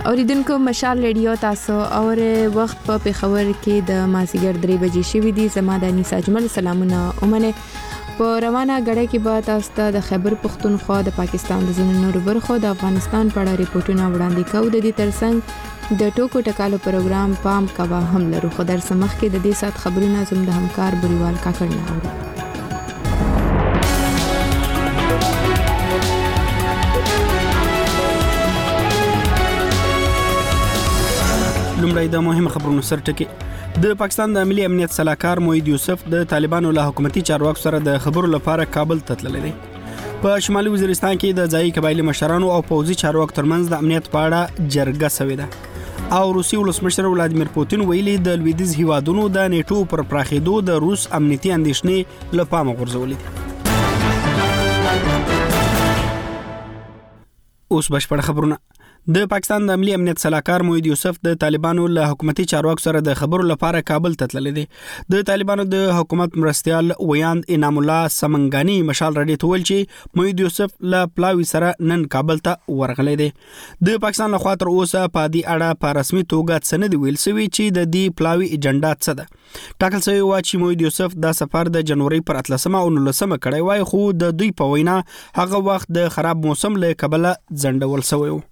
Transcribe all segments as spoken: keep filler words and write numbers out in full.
اوریدونکو مشال ریډیو تاسو اور وخت په پیښور کې د مازیګر درې بجې شوې دي. زما د انیس اجمل سلامونه اومنه. په روانه غړې کې به تاسو ته د خیبر پختونخوا د پاکستان د ځینو نورو برخو د افغانستان په اړه ریپورتونه وړاندې کوو. د دې ترڅنګ د ټوکو ټکالو پروګرام پام کوا هم لرو. خو در سمخ کې د دې سات خبرونه زموږ د همکار بریوال کاکړ نه اوري. لومړی د مهمه خبرونو سرټکی. د پاکستان د ملي امنیت صلاحکار موحد یوسف د طالبانو له حکومتي چارواکو سره د خبرو لپاره کابل ته تللی دی. په شمالي وزیرستان کې د ځایي قبایلی مشرانو او پوځي چارواکو ترمنځ د امنیت په اړه جرګه شوې ده. او روسي ولسمشر ولادیمیر پوتین ویلي د لویدیځ هیوادونو د نیټو پر پراخېدو د روس امنیتي اندېښنې له پامه غورځولې دي. اوس بشپړ خبرونه. د پاکستان د ملي امنیت صلاحکار موحد یوسف د طالبانو له حکومتي چارواکو سره د خبرو لپاره کابل ته تللی دی. د طالبانو د حکومت مرستيال ویاند انعام الله سمنګانی مشال راډیو ته ویل چې موحد یوسف له پلاوی سره نن کابل ته ورغلی دی. د پاکستان له خوا تر اوسه په دې اړه په رسمي توګه څه نه دی ویل شوی چې د دې پلاوی ایجنډا څه ده. ټاکل شوی و چې موحد یوسف دا سفر د جنوري پر اتلسمه او نولسمه کړی وای، خو د دوی په وینا هغه وخت د خراب موسم له کبله ځنډول شوی و.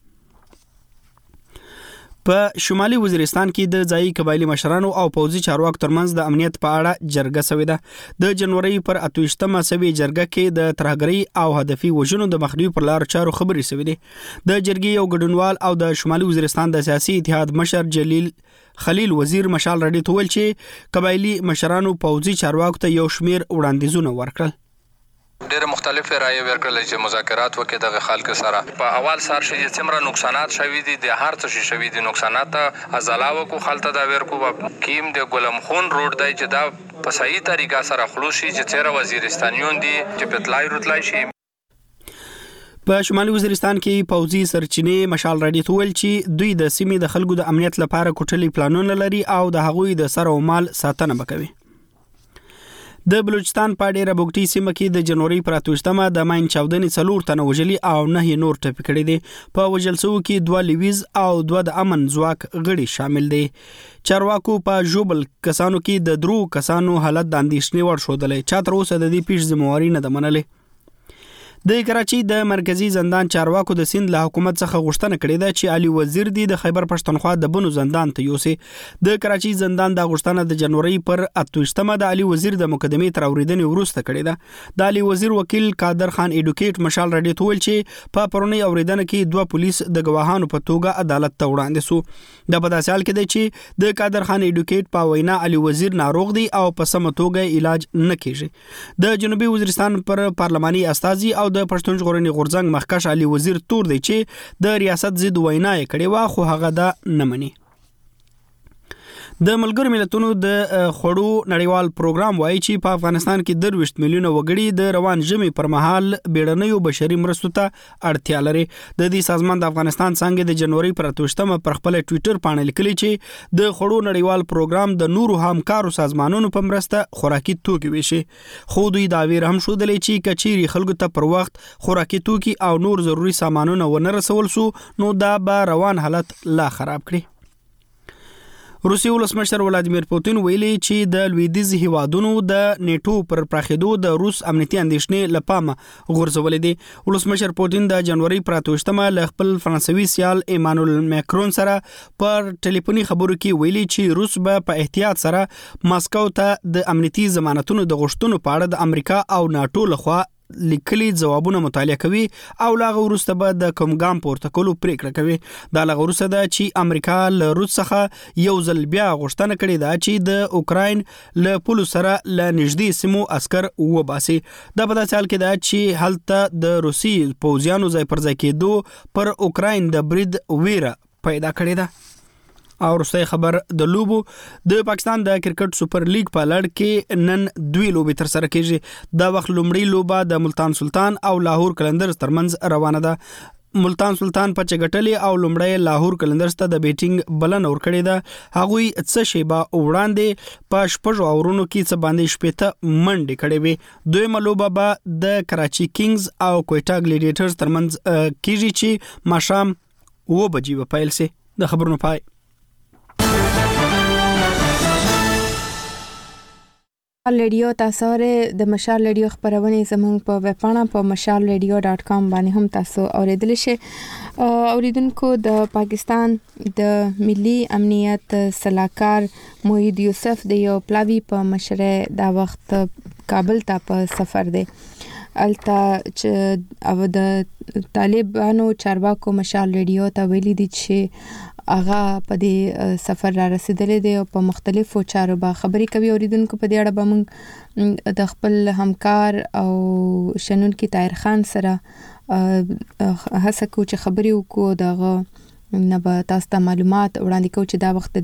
په شمالي وزیرستان کې د ځایي قبایلی مشرانو او پوځي چارواکو ترمنځ د امنیت په اړه جرګه شوې ده. د جنوري پر اتویشتمه شوې جرګه کې د ترهګرۍ او هدفي وژنو د مخنیوي پر لار چارو خبرې شوې دي. د جرګې یو ګډونوال او د شمالي وزیرستان د سیاسي اتحاد مشر جلیل خلیل وزیر مشال راډیو ته ویل چې قبایلی مشرانو پوځي چارواکو ته یو شمیر وړاندیزونه ورکړل. ډېر مختلف رایې ورکړل چې مذاکرات وکړي دغه خلک سره. په اول سر شي څومره نقصانات شوي دي، د هر څه شي شوي دي نقصانات ازالاو کو خلته دا ورکو کیم د ګلم خون روډ دی چې دا په صحیح طریقه سره خلاص شي چې چیرې وزیرستانیون دي چې پتلای روتلای شي. په شمالي وزیرستان کې پوځي سرچینې مشال راډیو ته ویل چې دوی د سیمې د خلکو د امنیت لپاره کوټلي پلانونه لري او د هغوی د سر او مال ساتنه وکوي. د بلوچستان په ډیره بوګټي سیمه کې د جنوري پر اتوشتمه د ماین چاودنې څلور تنه وژلي او نه نور ټپي کړي دي. په وژل شوو کې دوه لیویز او دوه د امن ځواک غړي شامل دي. چارواکو په جوبل کسانو کې د درو کسانو حالت د اندېښنې وړ ښودلی. چا تر اوسه د دې پیښې ذمہواري نه ده منلې. د کراچي د مرکزی زندان چارواکو د سند له حکومت څخه غوښتنه کړې ده چې علي وزیر دی د خیبر پښتونخوا د بنو زندان ته یوسي. د کراچي زندان د غوښتنه د جنوري پر اتوشتمه د علي وزیر د مقدمې تر اوریدنې وروسته کړې ده. د علي وزیر وکیل قادر خان ایډوکیټ مشال راډیو ته ویل چې په پرونی اوریدنه کې دوه پولیس د گواهانو په توګه عدالت ته وړاندې سو. د په داسې حال کې دی چې د قادر خان ایډوکیټ په وینا علي وزیر ناروغ دی او په سمه توګه علاج نه کیږي. د جنوبي وزیرستان پر پارلماني استازي او د پښتون ژغورنې غورځنګ مخکښ علي وزیر تور دی چې د ریاست ضد وینا یې کړې وه، خو هغه دا نه مني. د ملګرو ملتونو د خوړو نړیوال پروګرام وایي چې په افغانستان کې درویشت میلیونه وګړي د روان ژمي پر مهال بیړنیو بشري مرستو ته اړتیا لري. د دې سازمان د افغانستان څنګه د جنوري پر اتوشتمه پر خپل ټوئیټر باندې لیکلي چې د خوړو نړیوال پروګرام د نورو همکارو سازمانونو په مرسته خوراکي توکي ویشي. خو دوی دا ویر هم شودلې چې کچيري خلکو ته پر وخت خوراکي توکي او نور ضروري سامانونه ونه رسول سو نو دا به روان حالت لا خراب کړي. روسي ولسمشر ولادیمیر پوتین ویلي چې د لویدیځ هیوادونو د نیټو پر پراخېدو د روس امنیتي اندېښنې له پامه غورځولې دي. ولسمشر پوتین د جنوري پر اتوشتمه له خپل فرانسوي سیال ایمانوئل ماکرون سره پر ټلیفوني خبرو کې ویلي چې روس به په احتیاط سره ماسکو ته د امنیتي ضمانتونو د غوښتنو په اړه د امریکا او ناتو لخوا لیکلي ځوابونه مطالعه کوي او لاغه وروسته به د کوم ګام پورته کولو پریکړه کوي. دا لاغه وروسته ده چې امریکا له روس څخه یو ځل بیا غوښتنه کړې ده چې د اوکراین له پولو سره له نږدې سیمو عسكر وباسي. دا په داسې حال کې ده چې هلته د روسي پوځیانو ځای پر ځای کېدو پر اوکراین د برید ویره پیدا کړې ده. او وروستۍ خبر د لوبو. د پاکستان د کرکټ سپر لیګ په لړ کې نن دوی لوبې تر سره کېږي. دا وخت لومړی لوبه د ملتان سلطان او لاهور قلندرز ترمنځ روانه ده. ملتان سلطان په چګټلې او لومړی لاهور قلندرز ته د بیټینګ بلنه ورکړې ده. هغوی څه شیبه وړاندې په شپږو اورونو کې څه باندې شپېته منډې کړې وې. دویمه لوبه به د کراچي کینګز او کویټا ګلیډیټرز ترمنځ کېږي چې ماښام اوه بجې به پیل شي. د خبرونو پای. ریډیو تاسو د مشال ریډیو خبرونه زموږ په ویب پاڼه په مشال ریډیو ډاٹ کام باندې هم تاسو اوریدل شئ. اوریدونکو د پاکستان د ملي امنیت صلاحکار موحد یوسف د یو پلاوی په مشره دا وخت کابل ته په سفر دی. التا چې او د طالبانو چارواکو مشال ریډیو ته ویلي دي چې اغا په دې سفر را رسیدلې دي او په مختلفو چارو به خبري کوي. اوریدونکو په دې اړه به موږ د خپل همکار او شنونکي طاهر خان سره هڅه کوو چې خبري وکړو دغه نه به تاسو ته معلومات وړاندې کوو چې دا وخت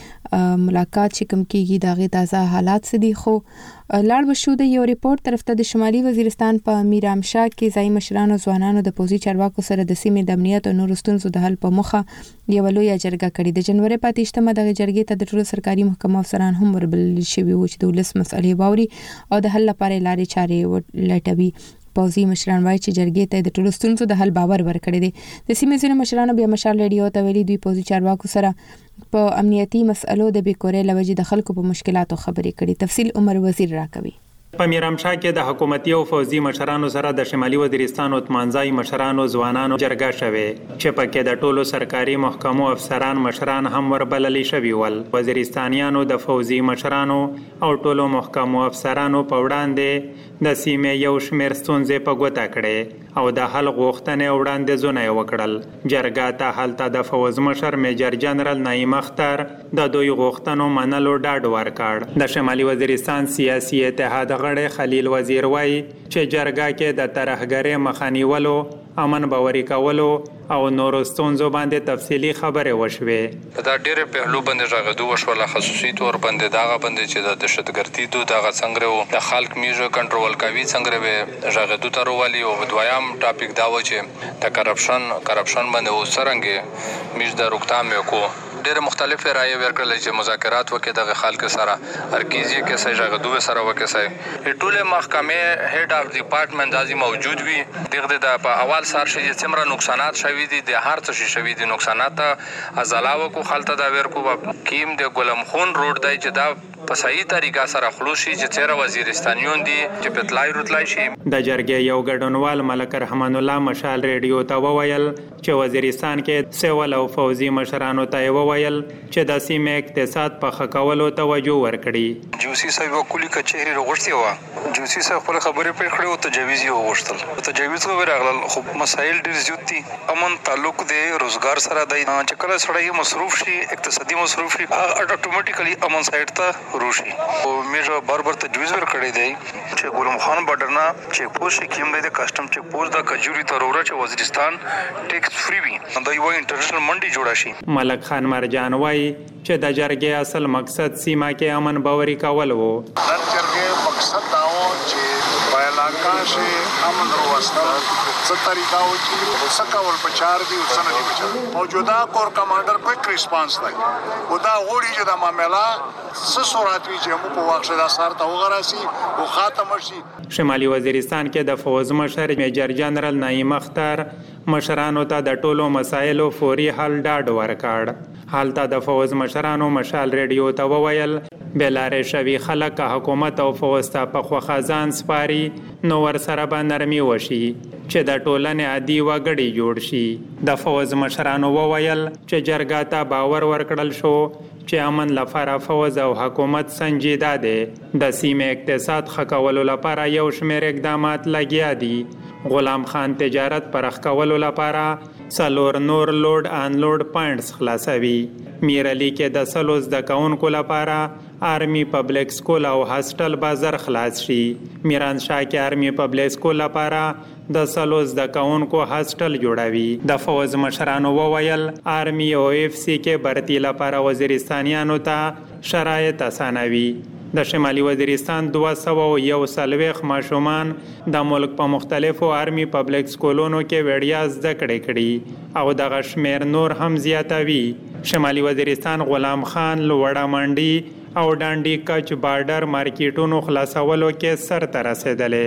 د ملاقات چې کوم کیږي دغه تازه حالات څه دي. خو لاړ بشو د یو ریپورت طرف ته د شمالي وزیرستان په میرامشاه کې ځای مشرانو ځوانانو د پوزي چارواکو سره د سیمې د امنیت او نورو ستونزو د حل په مخه یو لوی جرګه کړې. د جنوري په اتهمه دغه جرګې ته د ټولو سرکاري محکمو افسران هم وربل شوي وو چې د ولس مسلې باوري او د حل لپاره لارې چارې لټوي. پوزي مشران وایي چې جرګې ته د ټولو ستونزو د حل باور ورکړي دي. د سیمې ځینو مشرانو بیا مشال ریډیو ته ویلي دوی پوزي چارواکو سره په امنیتي مسلو د بیکورې لوجې د خلکو په مشکلاتو خبرې کړي. تفصیل عمر وزیر راکوي. په میرامشاه کې د حکومتي او فوزي مشرانو سره د شمالي وزیرستان او تمانځای مشرانو ځوانانو جرګه شوه چې پکې د ټولو سرکاري محکمو افسران مشران هم وربلل شوي ول. وزیرستانیانو د فوزي مشرانو او ټولو محکمو افسرانو په وړاندې د سیمې یو شمېر ستونزې په ګوته کړې او د حل غوښتنې وړاندیزونه یې وکړل. جرګه ته هلته د فوز مشر میجر جنرال نعیم اختر د دوی غوښتنو منلو ډاډ ورکړ. د شمالي وزیرستان سیاسي اتحاد غړی خلیل وزیر وای چې جرګه کې د ترهګرۍ مخه نیولو، امن باوري کولو او نورو ستونزو باندې تفصیلی خبرې وشوې. دا ډېر په هلو باندې راغدو وشول، خصوصي تور باندې داغه باندې چې د دهشتګردي دو دغه څنګه د خلک میژه کنټرول کوي څنګه به راغدو تر والی او دویم ټاپک دا و چې د کرپشن کرپشن باندې وسرنګ میژ د روکتام کو ډېر مختلف رائے ورکړل چې مذاکرات وکړي دغه خلک سره ارکیزي کې سې راغدو سره وکړي سې ټوله محکمه هډ اف ډپارټمنټ ازي موجود وي. دغه د په اول سر شي چې څومره نقصانات شوي دي د هر څه شوي دي نقصانات ازلاو کو خلته دا ورکو کیم د ګلم خون روډ دی چې دا په صحیح طریقه سره خلاص شي چې چیرې وزیرستانیون دي چې پتلای روتلای شي. د جرګې یو ګډونوال ملک رحمان الله مشال ریډیو ته وویل چې وزیرستان کې سیول او فوزي مشرانو ته وویل چې د سیمې اقتصاد په خکولو توجه ورکړي. جوسی صاحب وکولي کچېری وغوښتي و جوسی صاحب خپل خبرې پرې کړې او تجویز یې وغوښتل. تجویز خو راغلل خو مسایل ډېر زیات دي. امن تعلق دی روزګار سره دی چې کله سړی مصروف شي اقتصادي مصروف شي اتوماتیکلی امن سایډ ته روشي. او میجه بار بار تجویز ورکړی دی چې ګلم خان بارډر نه چیک پوسټ کیم دی د کسٹم چیک پوسټ د کجوري ترورا چې وزیرستان ټیکس فری وي دا یو انټرنیشنل منډي جوړا شي. ملک خان مرجان وای چې د جرګې اصل مقصد سیمه کې امن باوري کول وو. د جرګې مقصد دا و چې په علاقه کې امن وروسته څه طریقه و چې څه کول پچار دي او څه نه دي پچار. موجوده کور کمانډر کوئک ریسپانس دی او دا غوړي چې د معاملې څه صورت وي چې موږ په وخت دا سر ته وغراسي او خاتم شي. شمالي وزیرستان کې د فوز مشر میجر جنرال نعیم اختر مشرانو ته د ټولو مسایلو فوري حل ډاډ ورکړ. حالته د فوز مشرانو مشال ریډیو ته وویل بلاره شوی خلک حکومت او فوز ته په خو خزان سپاري نو ور سره به نرمي وشي چې د ټولنې عادي وګړي جوړ شي. د فوز مشرانو وویل چې جرګه ته باور ورکړل شو چې امن لپاره فوز او حکومت سنجیده دي. د سیمې اقتصاد خکولو لپاره یو شمېر اقدامات لګیا دي. غلام خان تجارت پرخ کولو لپاره سلور نور لوډ ان لوډ پوینټس خلاصوي. میر علي کې د سلوز د کاونکو لپاره آرمی پبلک سکول او هاستل بازار خلاص شي. میران شاه کې آرمی پبلک سکول لپاره د سلوز د کاونکو هاستل جوړوي. د فوز مشرانو وویل آرمی او اف سی کې برتی لپاره وزیرستانیانو ته شرایط اسانوي. د شمالي وزیرستان دوه سوه یو څلوېښت ماشومان د ملک په مختلفو آرمی پبلک سکولونو کې وړیا زده کړې کړي او دغه شمېر نور هم زیاتوي. شمالي وزیرستان غلام خان لوړه منډي او ډانډي کچ بارډر مارکیټونو خلاصولو کې سر ته رسېدلې.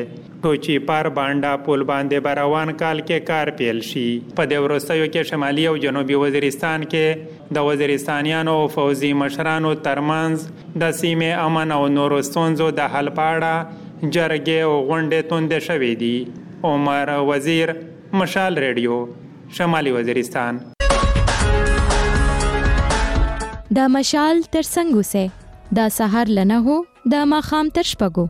ټوچی پار بانډا پل باندې بروان کال کې کار پیل شي. په دې وروستیو کې شمالي او جنوبي وزیرستان کې د وزیرستانیانو او فوزي مشرانو ترمنځ د سیمې امن او نورو ستونزو د حل په اړه جرګې او غونډې توندې شوې دي. عمر وزیر، مشال ریډیو، شمالي وزیرستان. دا مشال تر څنګه سه دا سحر لنه هو دا ماخام تر شپږو.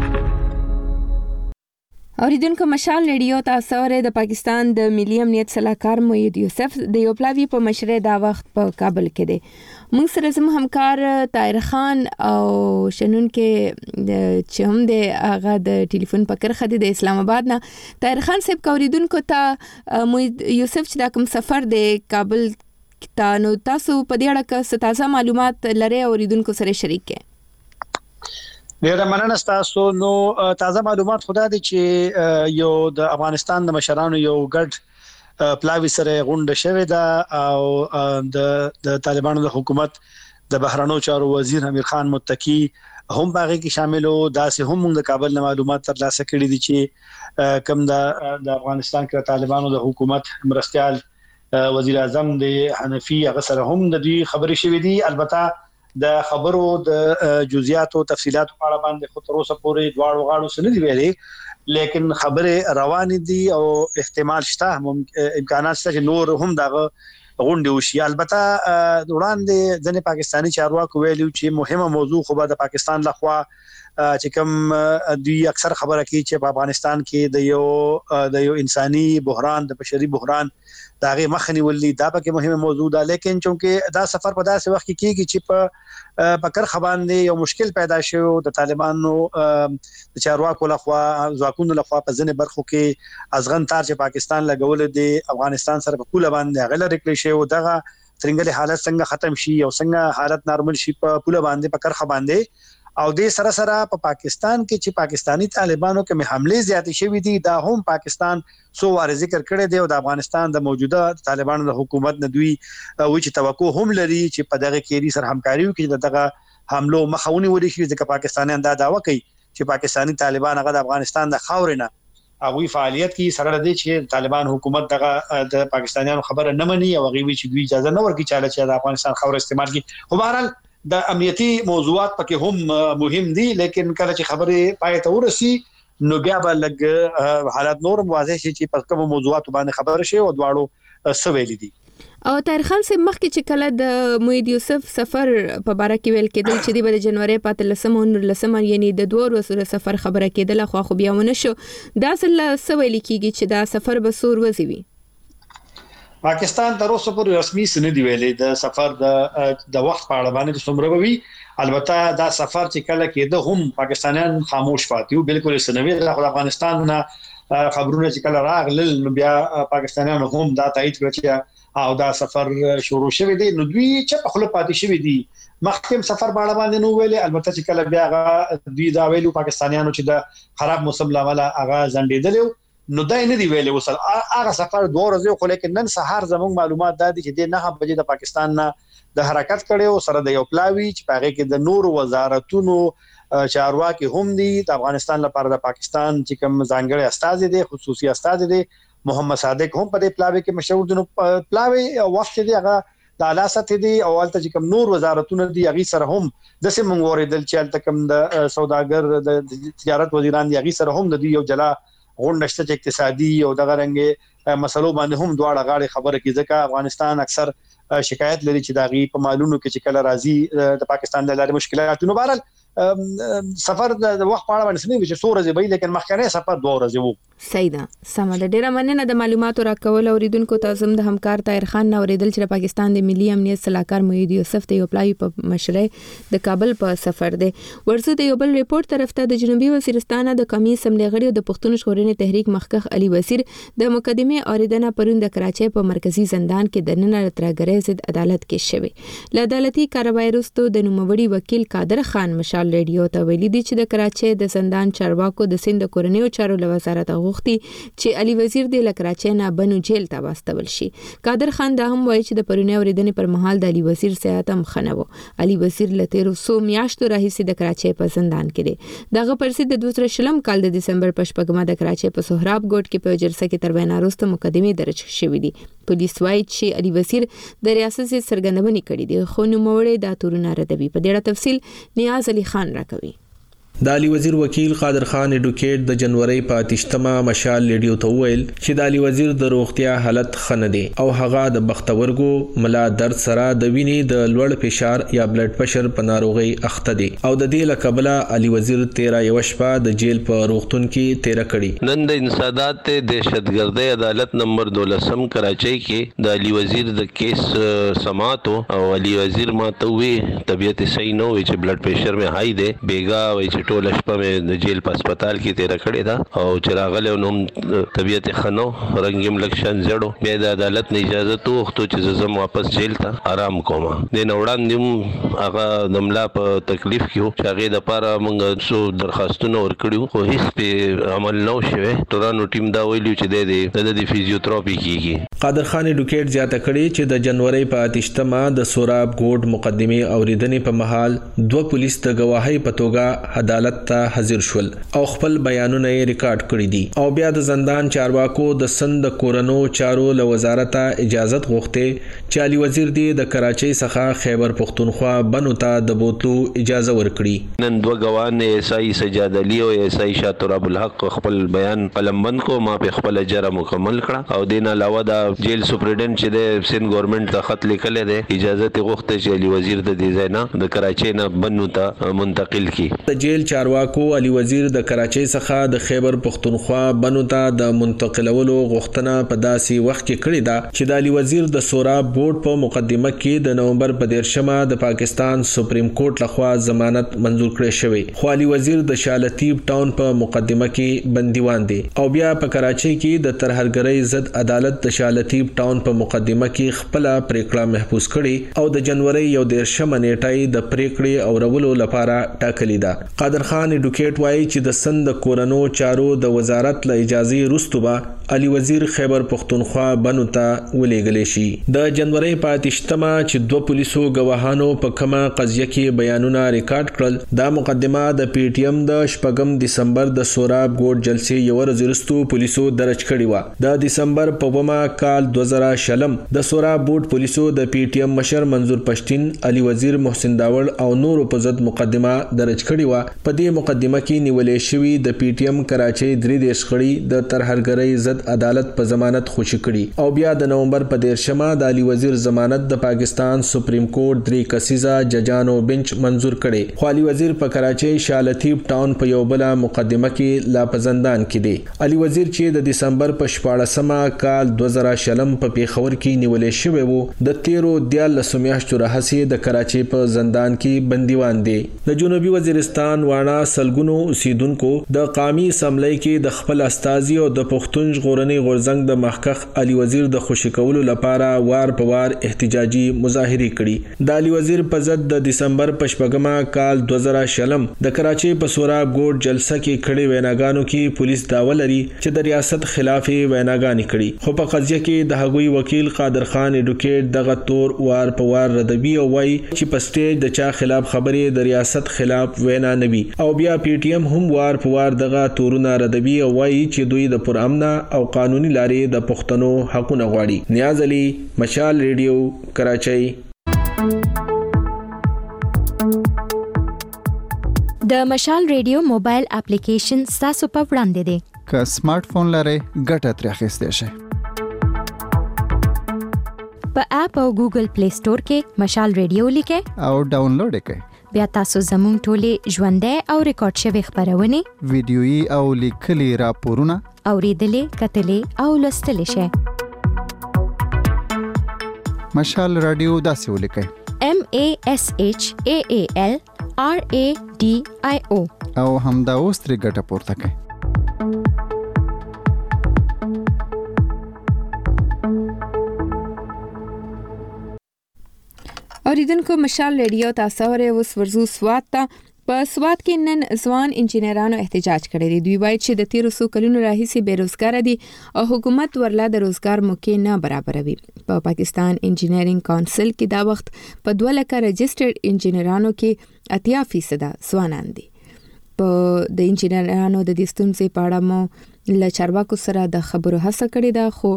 اوریدونکو مشال ریډیو تاسو اورئ. د پاکستان د ملي امنیت صلاحکار موحد یوسف د یو پلاوی په مشرۍ دا وخت په کابل کې دی. موږ سره زموږ همکار طاهر خان او شنن کې چې هم د هغه د ټلیفون په کرخه د اسلام آباد نه. طاهر خان صاحب اوریدونکو ته موحد یوسف چې دا کوم سفر د کابل ته نو تاسو په دې اړه څه تازه معلومات لرئ اوریدونکو سره شریک کړئ. ډیره مننه تاسو. نو تازه معلومات خدا دي چې یو د افغانستان د مشرانو یو ګډ پلاوی سره غونډه شوې ده او د د طالبانو د حکومت د بهرانو چارو وزیر امیر خان متقی هم باغې کې شامل وو. داسې هم د کابل نه معلومات ترلاسه کړي دي چې کوم د د افغانستان کې طالبانو د حکومت مرستيال وزیر اعظم د حنفي هغه سره هم د دې خبرې شوې دي. البته د خبرو د جزئیات او تفصيلات په اړه باندې خو تر اوسه پورې دواړو غاړو سره دی ویلي، لیکن خبره روان دي او احتمال شته امکانات شته چې نور هم دغه غونډه وشي. البته وړاندې ځنې پاکستانی چارواکو ویلو چې مهمه موضوع خو به د پاکستان لخوا چې کوم دوی اکثر خبره کوي چې په افغانستان کې د یو د یو انساني بحران د بشري بحران داغه مخنی ولې دا پکې مهمه موضوع ده. لیکن چونکه دا سفر په داسې وخت کې کیږي چې په پکر خبان یو مشکل پیدا شو د طالبانو د چارواکو لخوا ځواکونو لخوا په ځنې برخو کې ازغن تار چې پاکستان لګول دي افغانستان سره په کوله باندې غل ریکلی شي او دغه څنګه حالت څنګه ختم شي او څنګه حالت نارمل شي په کوله باندې پکر خبان دي او د سره سره په پا پاکستان کې چې پاکستانی طالبانو کې حمله زیاتې شوې دي. دا هم پاکستان سو واره ذکر کړی دی او د افغانستان د موجوده طالبانو د حکومت نه دوی وی چې توقع هم لري چې په دغه کې سره همکاري وکړي دغه حمله مخاوني وري شي ځکه پاکستانیان دا داوا کوي چې پاکستانی طالبان هغه د افغانستان د خاورینه هغه فعالیت کوي سره د چې طالبان حکومت دغه د پاکستانیانو خبره نه مني او هغه وی چې دوی اجازه نه ورکړي چې د افغانستان خاور استعمال کړي. خو بهرحال د امنیتي موضوعات پکې هم مهم دي، لیکن کله چې خبره پای ته ورسي نو بیا به لګ حالات نور واضح شي چې په کوم موضوعات باندې خبره شي او دواړو سویل دي. او طاهر خان صاحب مخکې چې کله د موحد یوسف سفر په باره کې ویل کېدل چې د جنوري په لسمه او لسمه یعنی د دوه ورځو سفر خبره کېدل خو خو بیا ونه شو. دا اصل سویل کېږي چې دا سفر به سور وزوي. پاکستان تر اوسه پورې رسمي سند دی ویلې د سفر د د وخت په اړه باندې څومره وی. البته دا سفر چې کله کې د هم پاکستانیان خاموش پاتیو بالکل سنوي د افغانستان نه خبرونه چې کله راغلل نو بیا پاکستانیان هم دا تایید کړ چې او دا سفر شروع شوی دی. نو دوی چې په خپل پاتې شوی دی مخکې سفر په اړه باندې نو ویلې. البته چې کله بیا دوی دا ویلو پاکستانیانو چې د خراب موسم لامل هغه ځنډېدل نو دا نه دی ویلې وصل هغه سفر دوه ورځې خو لیکن نن سهار زموږ معلومات دا دي چې د نه بجې د پاکستان نه د حرکت کړي سره د یو پلاوی چې پاره کې د نور وزارتونو چارواکي هم دي د افغانستان لپاره د پاکستان چې کوم ځانګړي استاد دي خصوصي استاد دي محمد صادق هم په دې پلاوی کې مشهور دي. نو پلاوی وخت دی هغه د علاسه دي او الته چې کوم نور وزارتونو دي هغه سره هم د سیمون ورېدل چې الته کوم د سوداګر د تجارت وزیران دي هغه سره هم د یو جلا غونډه چې اقتصادي او دغه رنګ مسلو باندې هم دواړه غاړي خبره کوي ځکه افغانستان اکثر شکایت لري چې داغي په معلومو کې چې کله راځي د پاکستان د لارې مشکلات نو بهرحال سفر د وخت په اړه باندې سمې چې څو ورځې به لیکن مخکنه سفر دوه ورځې وو. صحیح ده. سم ده. ډیره مننه د معلوماتو راکول اوریدونکو ته زم د همکار طاهر خان نو اوریدل چې پاکستان د ملي امنیت صلاحکار موحد یوسف ته یو پلای په مشرۍ د کابل په سفر دی. ورسره د یو بل ریپورت طرف ته د جنوبي وزیرستان د قومي اسمبلی غړي د پښتون ژغورنې تحریک مخکخ علي وزیر د مقدمه اوریدنه پرون د کراچۍ په مرکزی زندان کې د نن ترګری ضد عدالت کې شوی. له عدالتي کاروای وروسته د نوموړي وکیل قادر خان مشال مشال ریډیو ته ویلي دي چې د کراچۍ د زندان چارواکو د سند کورنیو چارو له وزارت غوښتي چې علي وزیر د کراچۍ نه بنو جیل ته واستول شي. قادر خان دا هم وایي چې د پرونی اوریدنې پر مهال د علي وزیر صحت هم خنوو. علي وزیر له تیرو څو میاشتو راهیسې د کراچۍ په زندان کې دی. دغه پرسید د دوه زره شلم کال د دسمبر په شپږمه د کراچۍ په سهراب ګوټ کې په جلسه کې تر وینا وروسته مقدمې درج شوې دي. پولیس وايي چې علي وزیر د ریاست سرګندونې کړې دي خو نوموړی دا تورونه ردوي. په ډېر تفصیل نیاز علي خان راکوي. د علي وزیر وکیل قادر خان اډوکیټ د جنوري په اتشتمه مشال ریډیو ته ویل چې د علي وزیر د روغتیا حالت خنه دي او هغه د بختورګو ملا درد سره د وینې د لوړ فشار یا بلډ پريشر په ناروغي اخته دي او د دې لکبله علي وزیر تیرا یو شپه د جیل په روغتون کې تیر کړي. نن د انسداد دهشتګردۍ عدالت نمبر دولسم کراچۍ کې د علي وزیر د کیس سماعت او علي وزیر ماته وی طبيعت صحیح نه وي چې بلډ پريشر مې هاي دی بیګا وي چې ټول شپه مې د جیل په هسپتال کې تیر کړې ده او چې راغله نو طبيعت خنو رنگیم لکشن زړو بیا د عدالت نه اجازه توغتو چې زم واپس جیل ته آرام کوم. د نوړاندیم هغه دملا په تکلیف کې چې هغه د پاره موږ سو درخواستونه ورکړیو خو هیڅ په عمل نه شوه. تورانو ټیم دا ویلو چې د د فزیوتراپي کیږي. قادر خان اډوکیټ زیاته کړي چې د جنوري په اتشتمه د سوراب ګوډ مقدمه اوریدنې په محل دوه پولیس د گواهی په توګه عدالت ته حاضر شول او خپل بیانونه یې ریکارډ کړی دي او بیا د زندان چارواکو د سند کورنو چارو له وزارت اجازه غوښته چې علي وزیر دی د کراچۍ څخه خیبر پختونخوا بنو ته د بوتلو اجازه ورکړي. نن دوه ګوان ایس آی سجاد علي او ایس آی شاطر ابو الحق خپل بیان قلمبند کو ما په خپل اجازه مکمل کړه او دین علاوه د جیل سپرډنټ چې د سند ګورنمنت ته خط لیکل دی اجازه غوښته چې علي وزیر د دې ځای نه د کراچۍ نه بنو ته منتقل کړي. د جیل چارواکو علي وزیر د کراچۍ څخه د خیبر پختونخوا بنو ته د منتقلولو غوښتنه په داسې وخت کې کړې ده چې د علي وزیر د سوراب بورډ په مقدمه کې د نومبر په دیرشمه د پاکستان سپریم کورټ لخوا ضمانت منزور کړی شوی خو علي وزیر د شالتیب ټاون په مقدمه کې بندیوان دی او بیا په کراچۍ کې د ترهګرۍ ضد عدالت د شالتیب ټاون په مقدمه کې خپل پریکړه محفوظ کړي او د جنوري یو دیرشمه نیټه د پریکړې او رولو لپاره ټاکلې ده. قادر خان اډوکیټ وايي چې د سند کورنو چارو د وزارت له اجازه وروسته به علي وزیر خیبر پختونخوا بنو ته ولېږل شي. د جنوري په اتشتمه چې دوه پولیسو گواهانو په کومه قضیه کې بیانونه ریکارډ کړل دا مقدمه د پی ټی ایم د شپږم دسمبر د سوراب ګوډ جلسې یو ورځ وروسته پولیسو درج کړی و. د دسمبر په ومه کال دوه زره شلم د سوراب ګوډ پولیسو د پی ټی ایم مشر منظور پښتين علي وزیر محسن داوړ او نورو په ضد مقدمه درج کړی و. په دې مقدمه کې نیولې شوی د پی ټی ایم کراچۍ درې دیش خړی د ترهګرۍ ضد عدالت په ضمانت خوشی کړي او بیا د نومبر په دیرشمه د علي وزیر ضمانت د پاکستان سپریم کورټ درې کسیزه ججانو بنچ منزور کړي خو علي وزیر په کراچۍ شالتیب ټاون په یو بل مقدمه کې لا په زندان کې دی. علي وزیر چې د دسمبر په شپاړسمه کال دوه زره شلم په پیښور کې نیولې شوی وو د تیرو دیارلسو میاشتو راهیسې د کراچۍ په زندان کې بندیوان دی. د جنوبي وزیرستان وانا سلګونو اوسیدونکو د قومي اسمبلی کې د خپل استازي او د پښتون ژغورنې غورځنګ د مخکخ علي وزیر د خوشی کولو لپاره وار په وار احتجاجي مظاهره کړي. د علي وزیر په ضد د دسمبر په شپږمه کال دوه زره شلم د کراچۍ په سوراب ګوډ جلسه کې کړي ویناګانو کې پولیس داوا لري چې د ریاست خلاف ویناګانې کړي خو په قضیه کې د هغوی وکیل قادر خان اډوکیټ دغه تور وار په وار ردوي او وايي چې په سټیج د چا خلاف خبرې د ریاست خلاف وینا نوي او بیا پی ټی ایم هم وار په وار دغه تورونه ردوي او وايي چې دوی د پرامنه او قانوني لارې د پښتنو حقونه غواړي. نیاز علي مشال ریډیو کراچۍ. د مشال ریډیو موبایل اپلیکیشن تاسو په وړاندې دی. که سمارټ فون لرئ ګټه ترې اخیستی شئ. په اپ او ګوګل پلی سٹور کې مشال ریډیو لیکئ او ډاونلوډ یې کړئ. بیا تاسو زموږ ټولې ژوندۍ او ریکارډ شوي خبرونه ویډیويي او لیکلي راپورونه اوریدلې کتلې او لوستلې شئ. مشال رادیو داسې ولیکئ M A S H A A L R A D I O او همدا اوس ترې ګټه پورته کړئ. اوریدونکو مشال ریډیو تاسو ورې اوس ورزو سوات ته په سوات کې نن ځوان انجینرانو احتجاج کړی دی. دوی وایي چې د تیرو څو کلونو راهیسې بیروزګار دي او حکومت ورله د روزګار موقع نه برابروي. په پا پاکستان انجینرینګ کونسل کې دا وخت په دوه لکه رجسټرډ انجینرانو کې اتیا فیصد ځوانان دي. په د انجینرانو د دې ستونزې په اړه مو له چارواکو سره د خبرو هڅه کړې ده، خو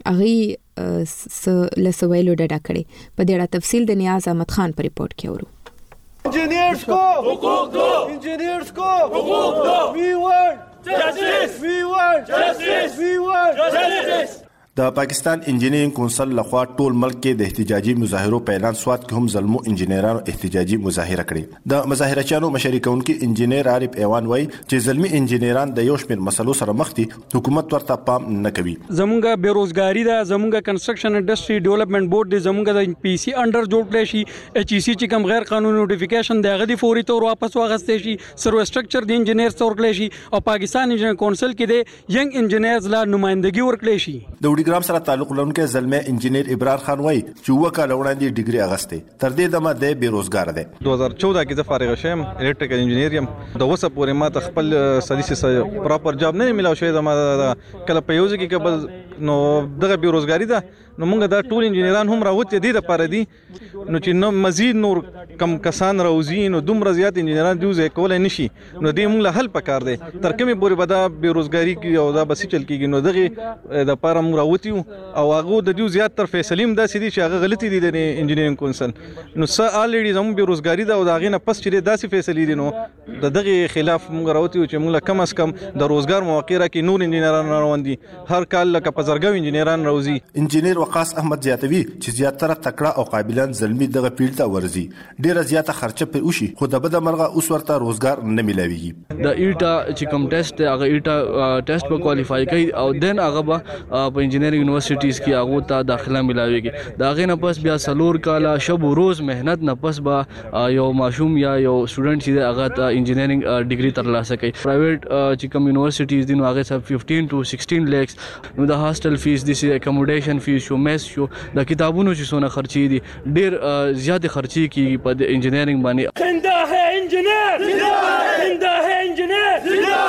هغه لسویلو ډډه کړې. په دې اړه تفصیل د نیاز احمد خان په ریپورت کې اورو. Engineers को हुकूक दो, engineers को हुकूक दो, we want justice, we want justice, we want justice. د پاکستان انجینرینګ کونسل لخوا ټول ملک کې د احتجاجي مظاهرو په اعلان سوات کې هم زلمو انجینرانو احتجاجي مظاهره کړې. د مظاهرچیانو مشري کوونکي انجینر عارف ایوان وایي چې زلمی انجینران د یو شمېر مسلو سره مخ دي، حکومت ورته پام نه کوي. زمونږه بیروزګاری ده، زمونږه کنسټرکشن انډستری ډیولپمنٹ بورډ دی، زمونږه د پی سی انډر جوړ کړی شي، ایچ ای سی چې کوم غیر قانوني نوټیفیکیشن دی هغه دی فوري تور واپس واغستې شي، سرو سټرکچر د انجینر تور کړی شي او پاکستان انجینرینګ کونسل کې د ینګ انجینرز لا نمائندګي ورکړی شي. د وډی ګرام سره تعلق لرونکي زلمه انجینر ابرار خان وایي چې وکړه کال وړاندې ډیګري اغسته تر دې دمه د بیروزګار دی. دوه هزار چودہ کې زه فارغ شوم الکتریکل انجینر یم. د وسه پورې ما ته خپل سلیسي سره پراپر جاب نه ملاو شوی. زما کله په یوځ کې قبل نو دغه بیروزګاری ده، نو موږ دا ټول انجینران هم راوته دي د پاره دي نو چې نو مزید نور کم کسان راوځي نو دومره زیات انجینران دیوځي کولای نشي. نو دې موږ له حل پکار دی تر کومه پورې بدا بیروزګاری کې او دا بس چل کېږي. نو دغه د پاره موږ راوتیو او هغه د دیو زیات تر فیصلیم داسې دي چې هغه غلطي دي د انجینرینګ کونسل. نو س الریډي زمو بیروزګاری دا او دا غینه پس چې داسې فیصلې دي نو د دغه خلاف موږ راوتیو چې موږ کم از کم د روزګار مواقع راکې نور انجینران روان دي. هر کال لکه په زرګو انجینران راوځي. انجینر وقاص احمد زیاتوي چې زیاتره تکړه او قابلان زلمی دغه پیل ته ورزي، ډیره زیاته خرچه پر وشي، خو د بده مرغه اوس ورته روزګار نه ملويږي. د ایټا چې کوم ټیسټ هغه ایټا ټیسټ په کوالیفای کوي او دین هغه په انجینرینګ یونیورسيټیز کې هغه ته داخله ملاويږي. دا غینه پس بیا سلور کاله شب و روز مهنت نه پس با یو ماشوم یا یو سټوډنټ چې هغه ته انجینرینګ ډیګري ترلاسه کوي. پرایویټ چې کوم یونیورسيټیز دي نو هغه سب ففټین ټو سکسټین لیکس. نو د هاستل فیس دي سي اکوموډیشن فیس شو، میس شو، د کتابونو چې څونه خرچي دي ډیر زیات خرچي کیږي په انجینرینګ باندې. زنده ہے انجینر، زنده ہے انجینر،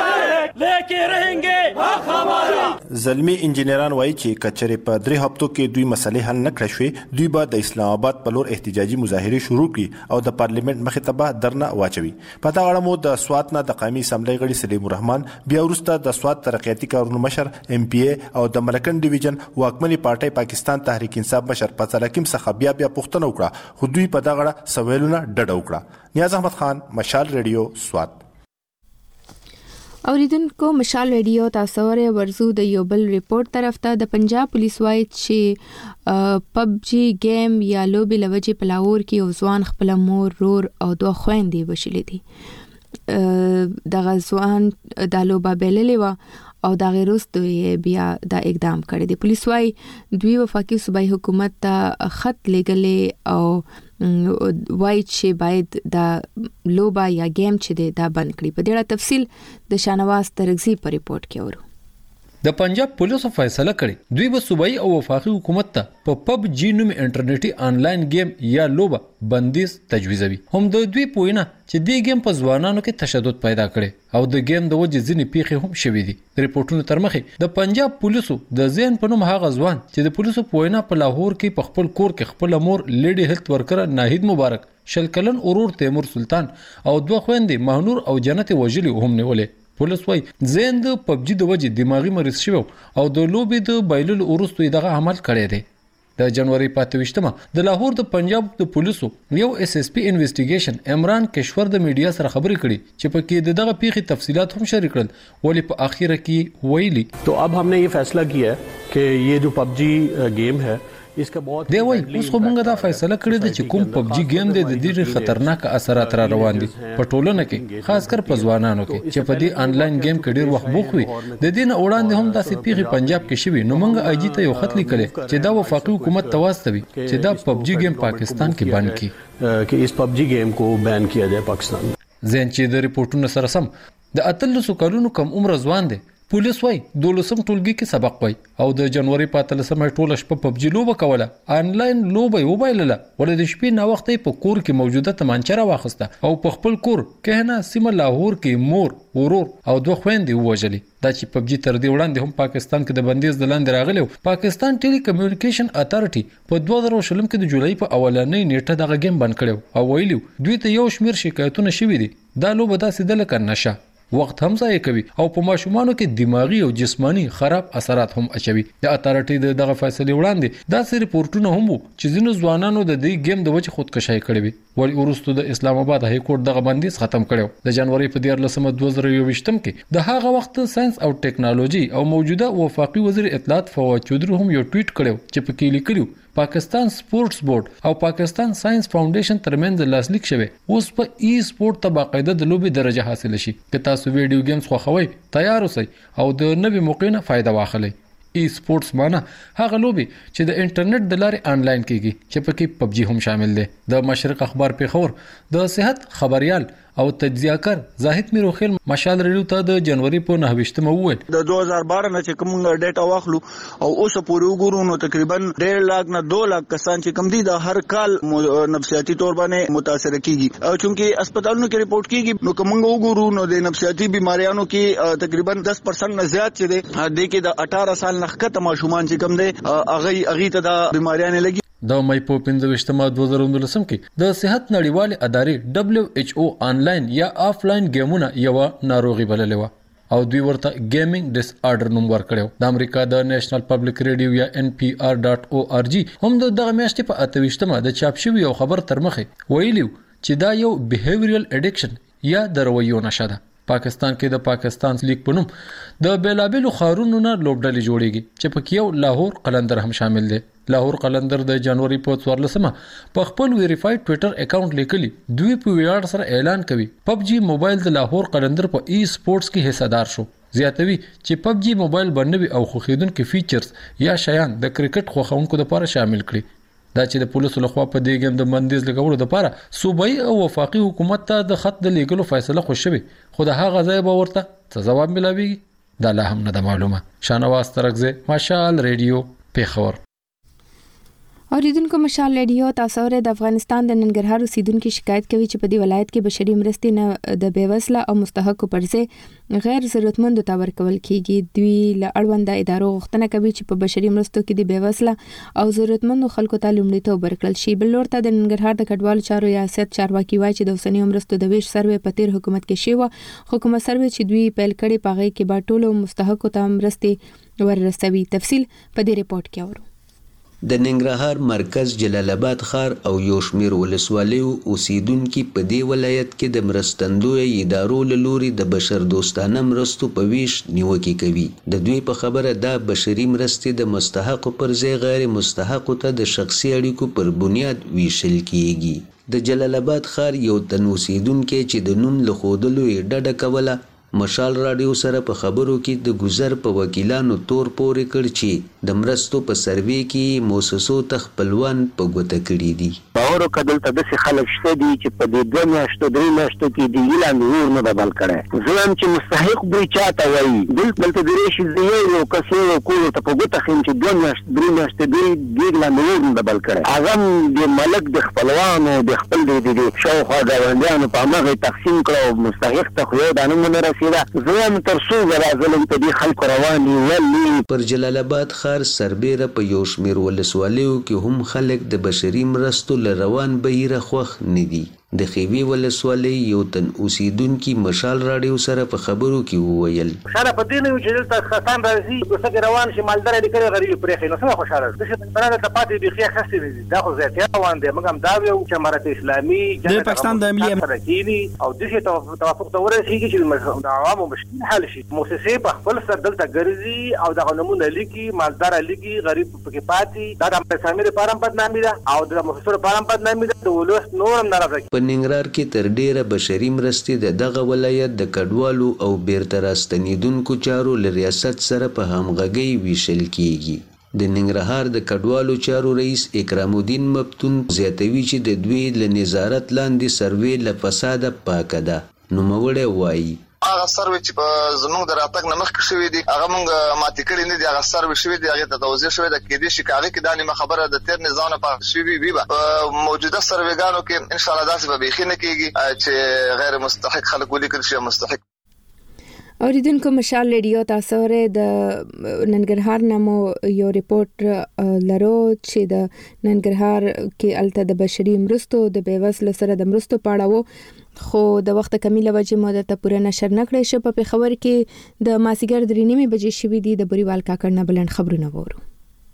لیکن رہیں گے حق ہمارا. زلمی انجینران وایي چې کچره په درې هفتو کې دوی مسلې حل نه کړې شوې، دوی به د اسلام آباد په لور احتجاجي مظاهره شروع کړي او د پارلیمنت مخې ته به درنه واچوي. په دا اړه مو د سوات نه د قومي اسمبلی غړي سلیم الرحمن، بیا وروسته د سوات ترقیاتي کارونو مشر ایم پی ای او د ملکن ډیویژن واکمنې پارټۍ پاکستان تحریک انصاف مشر پتل حکیم څخه بیا بیا پوښتنه وکړه، خو دوی په دغه اړه سوالونه ډډه وکړه. نیاز احمد خان، مشال ریډیو، سوات. اوریدونکو مشال ریډیو تاسو ورې ورزو د یو بل ریپورت طرف ته. د پنجاب پولیس وایي چې پب جی گیم یا لوبي لوجې په لاهور کې یو ځوان خپل مور، رور او دوه خويندې وشلې دي. دغه ځوان د لوبه بللې و او دا غیرست بیا دا اقدام کړی دی. پولیس وايي دوی وفاقي صوبایي حکومت ته خط لګلې او وایي چې باید دا لوبه یا گیم چې دی دا بند کړي. په دې اړه تفصیل د شانواز ترغزي په ریپورت کې اورو. د پنجاب پولیسو فیصله کړې دوی به صوبایي او وفاقي حکومت ته په پب جی نوم انټرنیټي انلاین گیم یا لوبه بندیز تجویزوي. هم د دوی پوینه چې دې گیم په ځوانانو کې تشدد پیدا کړي او د گیم د وجې ځینې پیښې هم شوې دي. د ریپورتونو تر مخې د پنجاب پولیسو د زین په نوم هغه ځوان چې د پولیسو پوینه په لاهور کې په خپل کور کې خپل مور لیډي هیلث ورکر ناهید مبارک، شل کلن اورور تیمور سلطان او دوه خويندې مهنور او جنت وجلی هم نیولې. پولیس وايي زین د پبجی د وجې دماغي مریض شوی او د لوبې د بایلل اورستو دغه عمل کړی دی. د جنوري پاتويشتمه د لاهور د پنجاب د پولیسو یو اس اس پی انویسټیګیشن عمران کشور د میډیا سره خبرې کړي چې په کې دغه پیښې تفصيلات هم شریک کړل، ولی په اخیره کې ویلي تو اب हमने ये फैसला किया है कि ये जो पबजी गेम है دی وای اوس خو موږ دا فیصله کړې ده چې کوم پبجی گیم دی د ډېر خطرناک اثرات را روان دي په ټولنه کې، خاص کر په ځوانانو کې چې په دې انلاین گیم کې ډېر وخت بوخوي. د دې نه وړاندې هم داسې پیښې پنجاب کې شوي. نو موږ آی جی ته یو خط لیکلی چې دا وفاقي حکومت ته واستوي چې دا پبجی گیم پاکستان کې بند کړي، چې اس پبجی گیم کو بین کیا جائے پاکستان. زین چې د ریپورتونو سره سم د اتلسو کلونو کم عمر ځوان دی پولیس وای دولسم ټولګي کې سبق وای او د جنوري په اتلسمه ټوله شپه پبجي لوبه کوله آنلاین لوبه وبایلله ولې د شپې نه وخت په کور کې موجوده تمانچره واخسته او په خپل کور کهنه سیمه لاهور کې مور ورور او دوه خويندې ووجلې دا چې پبجي تر دې وړاندې هم پاکستان کې د بندیز د لاندې راغلی پاکستان ټيلي کمیونیکیشن اتارټي په دوه زره شلم کې د جولای په اولنۍ نیټه دغه گیم بند کړو او ویلو دوی ته یو شمیر شکایتونه شوي دي دا لوبه داسې د لکه نشه وخت هم ضایع کوي او په ماشومانو کې دماغي او جسمانی خراب اثرات هم اچوي د اتارټي دغه فیصله وړاندې دا سری ریپورتونه هم چې ځینو ځوانانو د دې گیم د وجه خودکشي کړې وي ولی ورستو د اسلام آباد های کورټ دغه بندیز ختم کړو د جنوري په دیارلسمه دوه زره یوویشتم کې د هغه وخت ساينس او ټیکنالوژي او موجوده وفاقي وزیر اطلاعات فواد چودري هم یو ټویټ کړو چې په کې لیکلو پاکستان سپورتس بورډ او پاکستان ساينس فاونډیشن ترمنځ لاسلیک شوی اوس په ای سپورت ته باقاعده د لوبي درجه حاصل شي که تاسو ویډیو گیمز خوښوئ تیار اوسئ او د نوې موقع نه فائدہ واخلئ ای سپورتس معنا هغه لوبي چې د انټرنیټ د لارې آنلاین کیږي چې پکې پبجي هم شامل دي د مشرق اخبار پیښور د صحت خبريال او تجزیه‌کار زاهد میروخیل مشال ریډیو ته د جنوري په نهه وویل د دوه هزار بارہ نه چې کوم ډیټا واخلو او اوس پورې وګورو نو تقریبا ډېر لاک نه دوه لاک کسان چې کم دي د هر کال نفسیاتي تور باندې متاثر کیږي او چونکه هسپتالونو کې ریپورت کیږي نو کوم وګورو نو د نفسیاتي بیماریانو کې تقریبا دس پرسنټ نه زیات چې دي د کې د اٹھارہ سال نه ښکته ماشومان چې کم دي اغه اغه ته د بیماریانه لګي د مې په پنځه دوه زره نولسم کې د صحت نړیوال ادارې دبليو ایچ او آنلاین یا آفلاین گیمونه یو ناروغي بللې و او دوی ورته گیمینګ ډیس آرډر نوم ورکړو د امریکا د نېشنل پبلک ریډیو یا ان پی آر ډاټ او ار جی هم دغه میاشتې په اتويشتمه د چاپ شوی یو خبر تر مخه ویلیو چې دا یو بیهیویرل اډیکشن یا درویو نشه ده پاکستان کې د پاکستان لیگ په نوم د بیلابلو خارونو نه لوبډلې جوړیږي چې پکې یو لاهور قلندر هم شامل دی لاهور قلندر د جنوري په څوارلسمه په خپل ویریفاید ټوئیټر اکاونټ لیکلی دوی په ویاړ سره اعلان کوي پبجي موبایل د لاهور قلندر په ای سپورتس کې حصدار شو زیاتوي چې پبجي موبایل باندې او خوخیدونکو فیچرز یا شیان د کرکټ خوښونکو لپاره شامل کړي دا چې د پولیسو لخوا په دې ګم د بندیز لګولو لپاره صوبایي او وفاقي حکومت ته د خط د لیګلو فیصله خو شوی خو د هغه ځای به ورته څه جواب ملاويږي دا لا هم نه معلومه شانواز ترغزه مشال ریډیو پیښور اوریدونکو مشال ریډیو تاسو ور د افغانستان د ننګرهار اوسیدونکو شکایت کوي چې په دې ولایت کې بشري مرستې نه د بیوسله او مستحق پرځه غیر ضرورتمندو ته ورکول کیږي دوی له اړوند ادارو غوښتنه کوي چې په بشري مرستو کې د بیوسله او ضرورتمندو خلکو ته لومړیتوب ورکړل شي بل لورته د ننګرهار د کډوالو چارو ریاست چارواکي وایي چې د اوسنیو مرستو د ویش سروې په تیر حکومت کې شوی حکومت سروې چې دوی پیل کړي پاغي کې با ټولو مستحق ته مرستې ورسوي تفصیل په دې ریپورت کې اورو د ننګرهار مرکز جلال آباد ښار او یو شمېر ولسوالیو اوسیدونکي په دې ولایت کې د مرستندوی ادارو له لوري د بشر دوستانه مرستو په ویش نیوکې کوي د دوی په خبره دا بشري مرستې د مستحقو پر ځای غیر مستحقو ته د شخصي اړیکو پر بنیاد ویشل کیږي د جلال آباد ښار یو تن اوسیدونکی چې د نوم له ښودلو یې ډډه کوله مشال رادیو سره په خبرو کې د گذر په وکیلانو تور پورې کړ چې د مرستو په سروې کې موسسو ته خپلوان په ګوته کړي دي باور وکړل ته د خلک شته دي چې په دې دوه میاشتو درې میاشتو کې د اعلان نور نه بدل کړي ځلم چې مستحق دوی چاته وایي دلته د دې شي زیو یو کس یو کول ته په ګوته خیم چې دوه میاشتې درې میاشتې دوی د اعلان نور نه بدل کړي اغم د ملک د خپلوانو د خپل د شاوخوا ګاونډیانو په هغه تقسیم کړو مستحق ته خو دا نه مونږ زم تر څو غواړم ته دې خلکو رواني ولي پر جلال آباد ښار سربېره په یو شمېر ولسوالیو کې هم خلک د بشري مرستو له روان بهیره خوښ نه دي د خیوي ولسوالۍ یو تن اوسیدونکي مشال راډیو سره په خبرو کې وویل خوشاله په دې نه یو چې دلته خسان راځي دوسه روان شي مالدار دې کړي غریب پرې خې نو څنګه خوشاله دي چې برابر د پاتې بخیا خسته دي دا خو زیاتیا روان دي موږ هم دا یو چې امارت اسلامي د پاکستان د امنیت سرکینی او د شي توافق د ورسیږي چې د عوامو مشکل حل شي مؤسسې په خپل سر دلته ګرځي او د نمونه لیکي مالدار لیکي غریب پکې پاتې دا د اسلامي لپاره بدنامي ده او د مؤسسو لپاره بدنامي ده د ولوس نورم ناراضه په ننګرهار کې تر ډیره بشري مرستې د دغه ولایت د کډوالو او بیرته راستنیدونکو چارو له ریاست سره په همغږۍ ویشل کیږي د ننګرهار د کډوالو چارو رئیس اکرام الدین مفتون زیاتوي چې د دوی له نظارت لاندې سروې له فساده پاکه ده نوموړی وایي هغه سروي چې په زموږ د راتګ نه مخکې شوی دي هغه موږ ماتې کړي نه دي. هغه سروي شوی دي هغه ته توضیح شوی د کې دي چې هغه کې د نیمه خبره د تیر نظام په شوی وي په موجوده سرویګانو کې ان شاء الله داسې به بيخي نه کېږي چې غیر مستحق خلک ولیکل شي مستحق. اوریدونکو مشال ریډیو تاسو ره د ننګرهار نامو یو ریپورت لرو چې د ننګرهار کې الته د بشري مرستو د بیوزلو سره د مرستو پاړه خو د وخت کمی له وجې مو د پوره نشر نکړې شو. په خبر کې د ماسیګر درې نیمه بجې شوې دي. د بوريوال کاکړ نه بلند خبرونه وورو.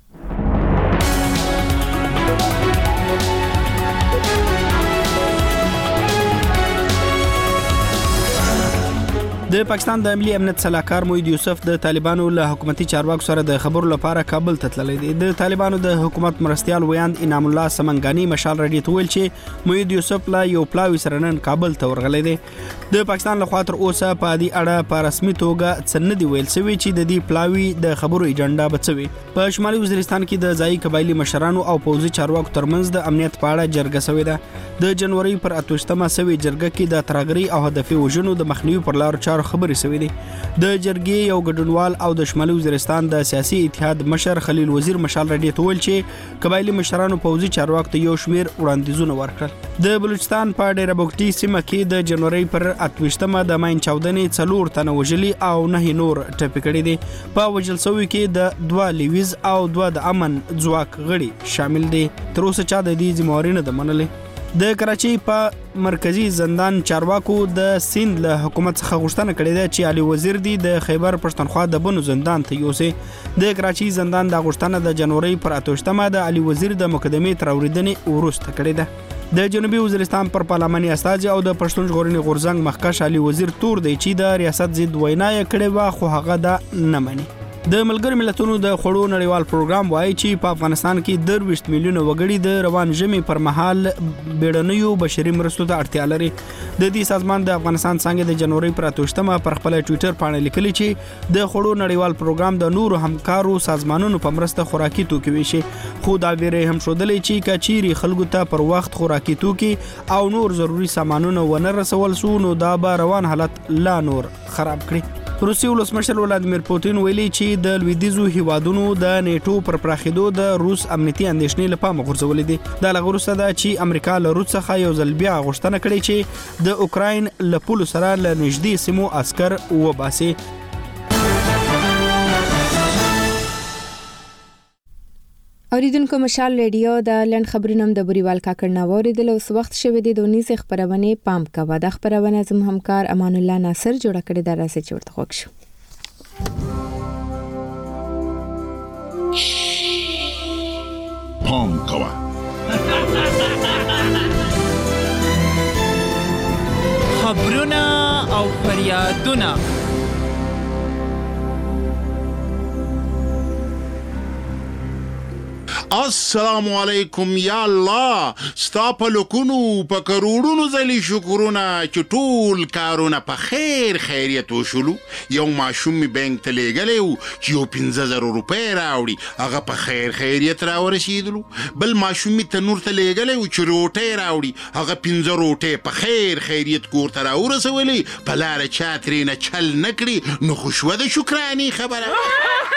د پاکستان د ملي امنیت سلاکار موحد یوسف د طالبانو له حکومتي چارواکو سره د خبرو لپاره کابل ته تللی دی. د طالبانو د حکومت مرستيال ویاند انعام الله سمنګانی مشال رډي ته ویل چې موحد یوسف لا یو پلاوی سره نن کابل ته ورغلی دی. د پاکستان له خوا تر اوسه په دې اړه په رسمي توګه څه نه دی ویل شوی چې د دې پلاوی د خبرو ایجنډا بچوي. په شمالي وزیرستان کې د ځایي قبایلی مشرانو او پوځي چارواکو ترمنځ د امنیت په اړه جرګه شوې ده. د جنوري پر اتوشتمه سوي جرګه کې د ترګري او هدفي وژنو د مخنیوي پر لار چارو خبرې شوې دي. د جرګې یو ګډونوال او د شمالي وزیرستان د سیاسي اتحاد مشر خلیل وزیر مشال رډي ته ویل چې قبایلی مشرانو پوځي چارواکو ته یو شمیر وړاندیزونه ورکړل. د بلوچستان په ډیره بوکټي سیمه کې د جنوري پر اتوشتمه د ماین چاودنې څلور تنه وژلي او نه نور ټپي کړي دي. په وژل شوي کې د دوه لیویز او دوه د امن ځواک غړي شامل دي. تر اوسه چا د دې ذمہواري نه ده منلې. د کراچۍ په مرکزی زندان چارواکو د سیند له حکومت څخه غوښتنه کړې ده چې علي وزیر دی د خیبر پښتونخوا د بنو زندان ته یوسي. د کراچۍ زندان د غوښتنه د جنوري پر اتوشتمه د علي وزیر د مقدمې تر اوریدنې وروسته کړې ده. د جنوبي وزیرستان پر پارلماني استازي او د پښتون ژغورنې غورځنګ مخکښ علي وزیر تور دی چې د ریاست ضد وینا یې کړې و خو هغه دا نه مني. د ملګری ملتونو د خوړو نړیوال پروګرام وایي چې په افغانستان کې درویشت میلیونه وګړي د روان ژمي پر مهال بیړنیو بشري مرستو ته اړتیا لري. د دې سازمان د افغانستان څنګه د جنوري پر اتوشتمه پر خپل ټوئیټر باندې لیکلي چې د خوړو نړیوال پروګرام د نورو همکارو سازمانونو په مرسته خوراکي توکي ویشي. خو دا ویره هم شودلې چې کچيري خلکو ته پر وخت خوراکي توکي او نور ضروري سامانونه ونه رسول سو نو دا به روان حالت لا نور خراب کړي. روسي ولسمشر ولادیمیر پوتین ویلي چې د لویدیزو هیوادونو د نیټو پر پراخېدو د روس امنیتي اندېښنې له پامه غورځولې دي. دا له وروسته ده چې امریکا له روس څخه یو ځل بیا غوښتنه کړې چې د اوکراین له پولو سره له نږدې سیمو عسکر وباسي. اوریدونکو مشال ریډیو د لند خبرونو د بوريوال کاکړ نه وریدل. اوس وخت شوه د دونیز خبرونه پام کوه. د خبرونه زم همکار امان الله ناصر جوړ کړی دا راسه چورته خوښ شو. پام کوه. خبرونه او فریادونه السلام علیکم یا الله ستا په لکونو په کروڑونو زلی شکرونه چې ټول کارونه په خیر خیریت وشولو. یو ماشوم می بانک ته لیږلی و چې یو پنځه زره روپۍ راوړي هغه په خیر خیریت راورسېدلو. بل ماشوم می تنور ته لیږلی و چې روټۍ راوړي هغه پنځه روټۍ په خیر خیریت کور ته راورسولې. په لاره چا ترېنه چل نه کړي نو خو شوه د شکرانې خبره.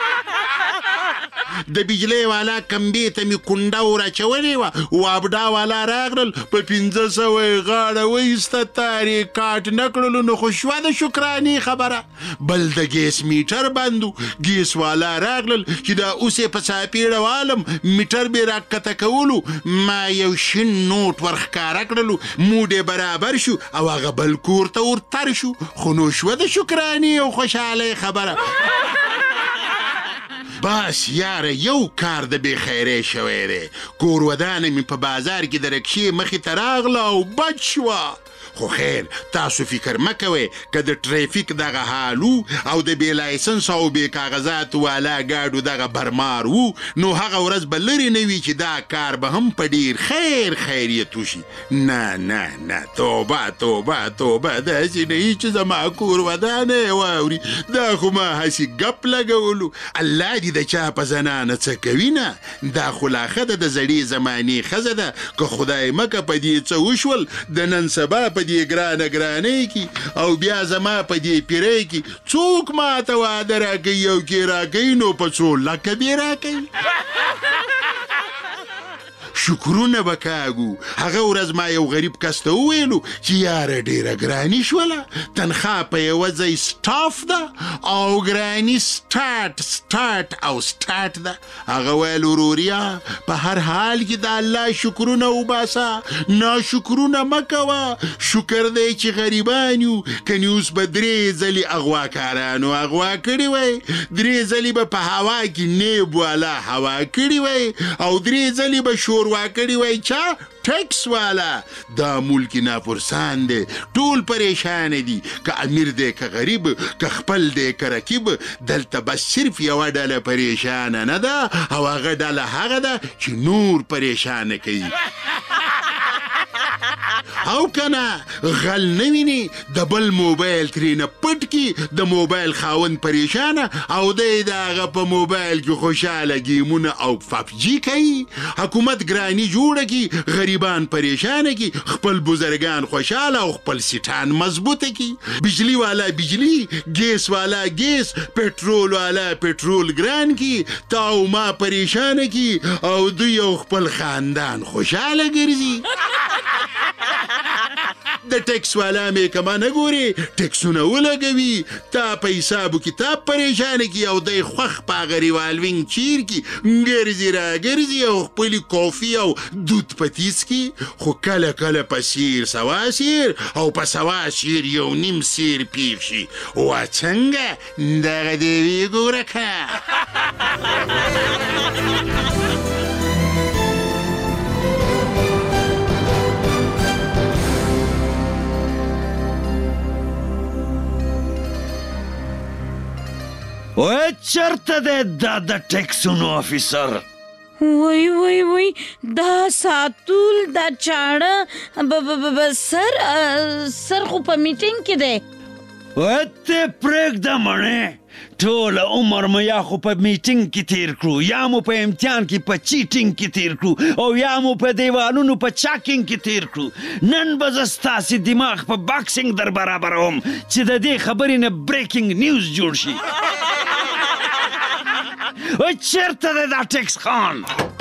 د بجلی والا کمبې ته مې کونډه وراچولې وه وابډا والا راغلل په پنځه سوه یې غاړه وایسته تار یې کاټ نه کړلو نو خو شوه د شکرانې خبره. بل د ګیس میټر بند و ګیس والا راغلل چې دا اوس یې په څاپېړه والم میټر به یې راکښته کولو ما یو شین نوټ ورښکاره کړلو موډ یې برابر شو او هغه بل کور ته ورتر شو خو نو شوه د شکرانې او خوشحالۍ خبره. بس یاره یو کار د بې خیرې شوی دی. کور ودانه مې په بازار کې د رکشې مخې ته راغله او بد شوه. خو خیر تاسو فکر مه کوئ که د ټریفیک دغه حالو او د بې لایسنس او بې کاغذاتو والا ګاډو دغه برمار وو نو هغه ورځ به لرې نه وي چې دا کار به هم په ډیر خیر خیریت وشي. نه نه نه توبه توبه توبه داسې نه وي چې زما کور ودانه یې واوري. دا خو ما هسې ګپ لګولو. الله دې د چا په زنانه څه کوي نه. دا خو لا ښه ده د زړې زمانې ښځه ده که خدای مکه په دې څه وشول د نن سبا په په دې ګرانه ګرانۍ کې او بیا زما په دې پیرۍ کې څوک ماته واده راکوي او کې راکوي نو په څو لکه بې راکوي شکرونه به کاږو. هغه ورځ ما یو غریب کس ته وویلو چې یاره ډېره ګراني شوله، تنخوا په یوه ځای سټاف ده او ګراني سټارټ سټارټ او سټارټ ده. هغه ویل وروریا په هر حال کې د الله شکرونه وباسه، ناشکرونه مه کوه. شکر دی چې غریبان یو، کنې اوس به درې ځلې اغواکارانو اغوا کړي وی، درې ځلې به په هوا کې نیب والا هوا کړي وی او درې ځلې به شور واکړی وای چا ټیکس والا. دا ملک نافرسان دی، ټول پریشان دي، که امیر دی که غریب که خپل دی که رکیب. دلته بس صرف یوه ډله پریشانه نه ده او هغه ډله هغه ده چې نور پریشانه کوي. او کنه غل نه ویني د بل موبایل ترېنه پټ کی، د موبایل خاوند پریشانه او دی د هغه په موبایل کې خوشحاله ګیمونه او پبجي کوي. حکومت ګراني جوړه کی، غریبان پریشانه کی، خپل بزرگان خوشحاله او خپل سیټان مضبوطه کی. بجلی والا بجلی، گیس والا گیس، پټرول والا پټرول ګران کی، تا او ما پریشانه کی او دوی او خپل خاندان خوشحاله ګرځي. د ټیکس والا مې کما نه ګوري، ټیکسونه ولګوي، تا په حسابو کتاب پریشانه کی او دی خوښ په هغه ریوالوینګ چیر کی ګرځي را ګرځي او خپلې کافي او دود په تیز کی. خو کله کله په سیر سوا سیر او په سوا سیر یو نیم سیر پیښ شي. وا څنګه دغه دې وي ګوره که وای چرته دی دا د ټیکسونو افیسر؟ وای وای وای دا ساتول دا چاړه سر سر خو په میټینګ کې دی. وای ته پرېږده مڼې، ټوله عمر مو یا خو په میټینګ کې تیر کړو، یا مو په امتحان کې په چیټینګ کې تیر کړو او یا مو په دیوالونو په چاکینګ کې تیر کړو. نن به زه ستاسې دماغ په باکسینګ در برابروم چې د دې خبرې نه بریکینګ نیوز جوړ شي. وای چېرته دی دا ټیکس خان؟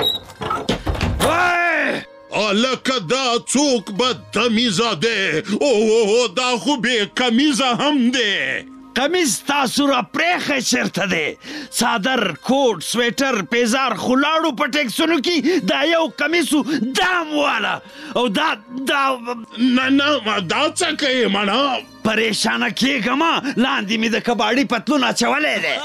وای لکه دا څوک بدتمیزه دی؟ او دا خو بې کمیزه هم دی. کمیز تاسو را پرېښی چېرته دی؟ څادر، کوټ، سویټر، پیزار خو لاړو په ټیکسونو کې دا یو کمیسو دام والا او دا دا نه نه دا څه کوې مړه؟ پریشانه کېږم، لاندې مې د کباړي پتلون اچولی دی.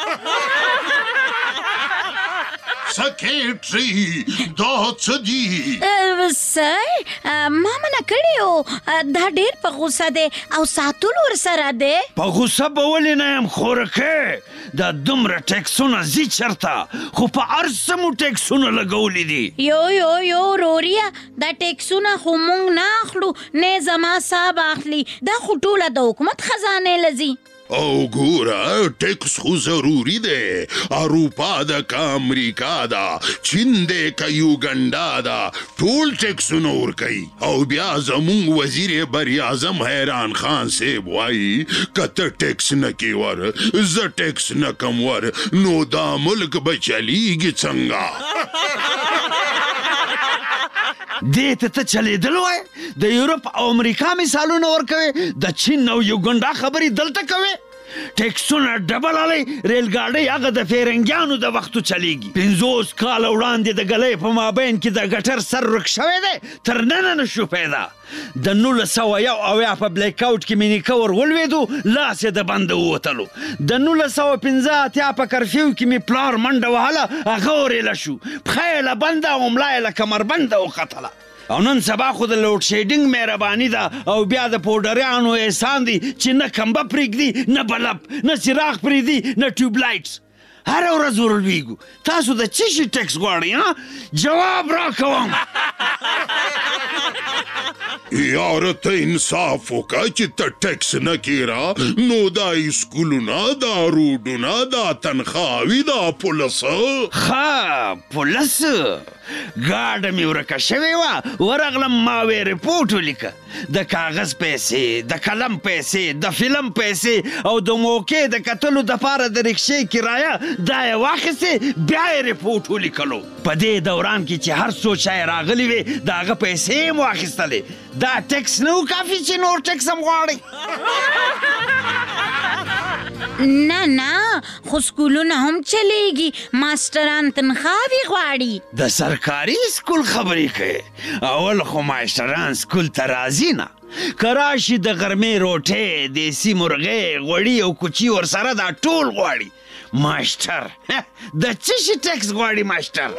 سکیټري دا څه دي؟ سر ما منع کړی و، دا ډېر په غوسه دی او ساتول ورسره دی. په غوسه به ولې نه یم خورکې؟ دا دومره ټیکسونه ځي چېرته؟ خو په هر څه مو ټیکسونه لګولي دي. یو یو یو روریا دا ټیکسونه خو موږ نه اخلو، نه زما صاحب اخلي، دا خو ټوله د حکومت خزانې لځي. او ګوره ټیکس خو ضروري دی، اروپا ده که امریکا ده، چین دی که یوګنډا ده، ټول ټیکسونه ورکوي. او بیا زمونږ وزیر براعظم حیران خان صاحب وایي که ته ټیکس نه کې ور زه ټیکس نه کم ور نو دا ملک به چلیږي څنګه؟ دې ته ته چلیدل وای؟ د یورپ او امریکا مثالونه ورکوي، د چین او یوګنډا خبرې دلته کوي. ټیکسونه ډبل علی، ریل ګاډۍ هغه د فیرنګیانو د وختو چلیږي. پنځوس کاله وړاندې د ګلۍ په مابین کې د ګټر سر رک شوی دی، تر ننه نه شو پیدا. د نولس سوه یو اویا په بلیک آوټ کې مې نیکه ور ولوېدو، لاس یې د بنده ووتلو. د نولس سوه پنځه اتیا په کرفیو کې مې پلار منډه وهله، هغه ورېله شو، پښه یې له بنده او ملا یې له کمربنده وختله. او نن سبا خو د لوډ شیډینګ مهرباني ده او بیا د پوډریانو احسان دی چې نه کمبه پرېږدي، نه بلب، نه څراغ پرېږدي، نه ټیوب لایټس. هره ورځ ورلویږو. تاسو د څه شي ټیکس غواړئ؟ جواب راکوم. یاره ته انصاف وکړه چې ته ټیکس نه کېره نو دا اسکولونه، دا روډونه، دا تنخواوي، دا پولیس. ښه پولیس ګاډه مې ورکه شوې وه ورغلم ما وې رپورټ ولیکه د کاغذ پیسې د قلم پیسې د فلم پیسې او د موقع د کتلو دپاره د رکشې کرایه دا یې واخیستې بیا یې رپورټ ولیکلو په دې دوران کې چې هر څو چا یې راغلي وې د هغه پیسې یې مو واخیستلې دا ټکس نه و کافي چې نور ټکس هم غواړئ نه نه خو سکولونه هم چلیږي ماسټران تنخواوې غواړي د سرکاري سکول خبرې کوي اول خو ماسټران سکول ته راځي نه که راشي د غرمې روټۍ دیسي مرغۍ غوړي او کوچي ورسره دا ټول غواړي ماسټر د څه شي ټکس غواړي ماسټر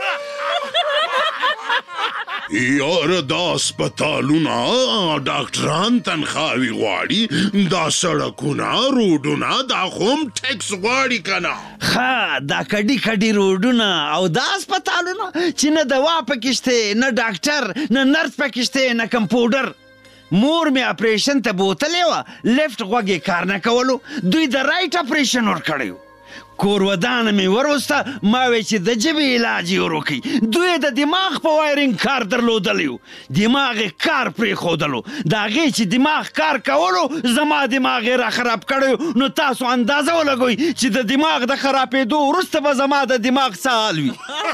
یاره دا اسپتالونه ډاکټران تنخواوې غواړي دا سړکونه روډونه دا خو هم ټکس غواړي که نه ښه دا کډي کډي روډونه او دا اسپتالونه چې نه دوا پکې شته نه ډاکټر نه نرس پکې شته نه کمپاوډر مور مې اپریشن ته بوتلې وه لیفټ غوږ یې کار نه کولو دوی د رایټ اپریشن ورکړی و کور ودانه مې وروسته ما وی چې د ژبې علاج یې ور وکړي دوی د دماغ په وایرینګ کار درلودلی و دماغ یې کار پرېښودلو د هغې چې دماغ کار کولو زما دماغ یې را خراب کړی نو تاسو اندازه ولګوئ چې د دماغ د خرابېدو وروسته به زما د دماغ څه حال وي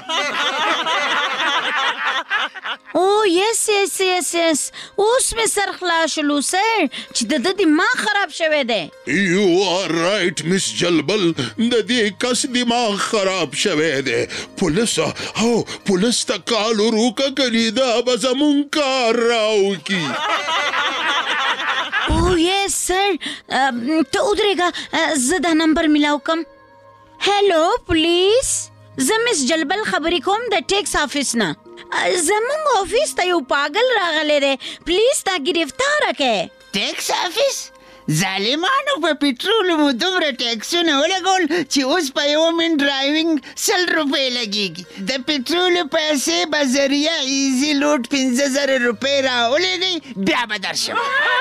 او یس یس یس یس اوس مې سر خلاص شلو سر چې د ده دماغ خراب شوی دی یو آر رایټ مس جلبل د دې کس دماغ خراب شوی دی پولیس او پولیس ته کال وروکه کني دا به زمونږ کار راوکي او یس سر ته ودرېږه زه دا نمبر میلاو کم هلو پولیس زه مس جلبل خبرې کوم د ټیکس آفیس نه زمونږ آفیس ته یو پاگل راغلی دی پلیز تا گرفتاره کړئ ټیکس آفیس ظالمانو په پټرولو مو دومره ټیکسونه ولګول چې اوس په یو من ډرایوینګ سل روپۍ لګېږي د پټرولو پیسې به ذریعه ایزي لوډ پنځه زره روپۍ راولېږئ بیا به درشم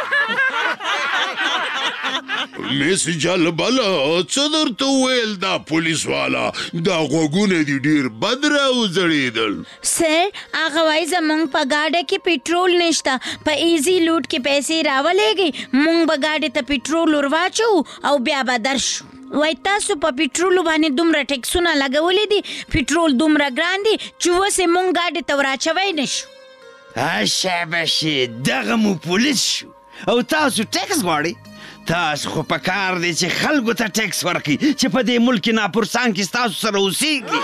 مس جلبل څه درته وویل دا پولیس والا دا غوږونه دي ډېر بد راوځړېدل سر هغه وایي زمونږ په ګاډه کې پټرول نشته په ایزي لوډ کې پیسې راولېږئ مونږ به ګاډې ته پټرول ور واچو او بیا به درشو وای تاسو په پټرولو باندې دومره ټیکسونه لګولي دي پټرول دومره ګران دي چې اوس یې مونږ ګاډې ته ور اچوی نه شو شاباشي دغه مو پولیس شو او تاسو ټیکس غواړئ تاسو خو په کار دی چې خلکو ته ټیکس ورکړي چې په دې ملک ناپرسان کې ستاسو سره اوسېږي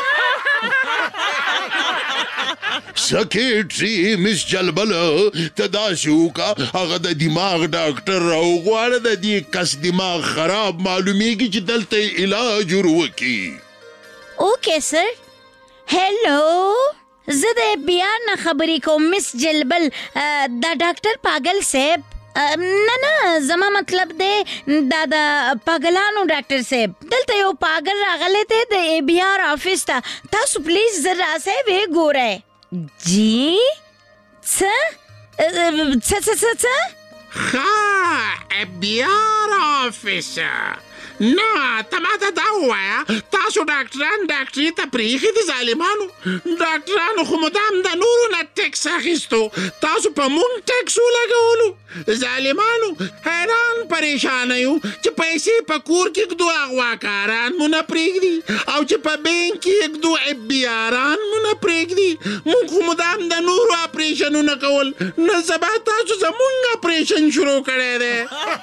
سکیټري مس جلبل ته داسې وکړه هغه د دماغ ډاکټر راوغواړه د دې کس دماغ خراب معلومیږي چې دلته یې علاج ور وکړي اوکې سر هلو زه د بی آر نه خبرې کوم مس جلبل دا ډاکټر پاگل صاحب نه نه زما مطلب دی دا د پاگلانو ډاکټر صاحب دلته یو پاگل راغلی دی د ای بی آر آفیس ته تاسو پلیز زر راسئ ویې ګورئ جی څه څه څه څه څه ښه ای بی آر آفیس نه ته ماته دا ووایه تاسو ډاکټران ډاکټري ته پرېښي دي ظالمانو ډاکټرانو خو مدام د نورو نه ټیکس اخیستو تاسو په مونږ ټیکس ولګولو ظالمانو حیران پریشانه یو چې پیسې په کور کې ږدو اغواکاران مو نه پرېږدي او چې په بینک کې ږدو ابیاران مو نه پرېږدي مونږ خو مدام د نورو اپریشنونه کول نه سبا تاسو زمونږ اپریشن شروع کړی دی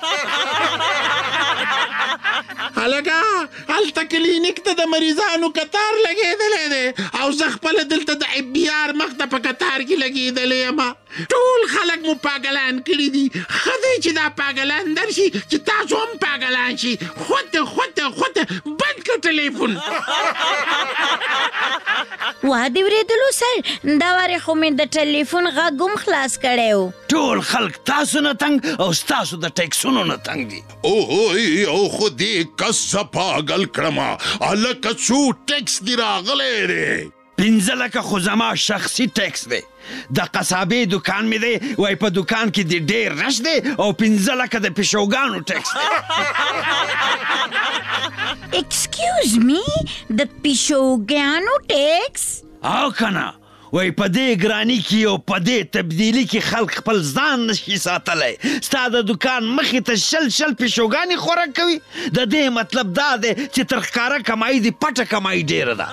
هلکه هلته کلینیک ته د مریضانو کتار لګېدلی دی او زه خپله دلته د ابیار مخ ته په کتار کې لګېدلی یم ټول خلک مو پاگلان کړي دي ښه دی چې دا پاگلان درشي چې تاسو هم پاگلان شي خوته خوته خوته بند کړه ټلیفون وا دې ورېدلو سر دا وارې خو مې د ټلیفون غږ هم خلاص کړی و ټول خلک تاسو نه تنګ او ستاسو د ټیکسونو نه تنګ دي اوهوی او خو دې کس پاگل کړمه هلکه څو ټیکس دې راغلی دی پنځه لکه خو زما شخصي ټیکس دی د قصابې دکان مې دی وای په دکان کې د ډېر رش دی او پنځه لکه د پیشوګانو ټیکس دی ایکسکیوز می د پیشوګانو ټیکس او کنه وای په دې ګراني کې او په دې تبدیلي کې خلک خپل ځان نشي ساتلی. ستا د دکان مخې ته شل شل پیشوګانې خوراک کوي. د دې مطلب دا دی چې تر ښکاره کمایي دي پټه کمایي ډېره ده.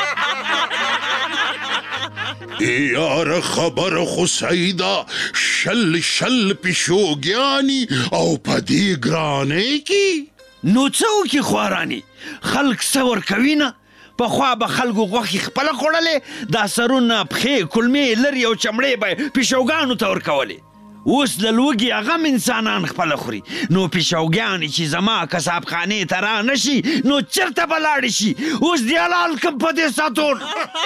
یاره خبره خو صحیح ده، شل شل پیشوګیانې او په دې ګرانۍ کې نو څه وکړي خواراني؟ خلک څه ورکوي نه؟ پخوا به خلکو غوښې خپله خوړلې، دا سرونه پښې کلمې لرې او چمړې به یې پیشوګانو ته ورکولې. اوس د لوږې هغه هم انسانان خپله خوري. نو پیشوګانې چې زما کسابخانې ته را نه شي نو چېرته به لاړې شي؟ اوس دې حلال کړم په دې ساتون.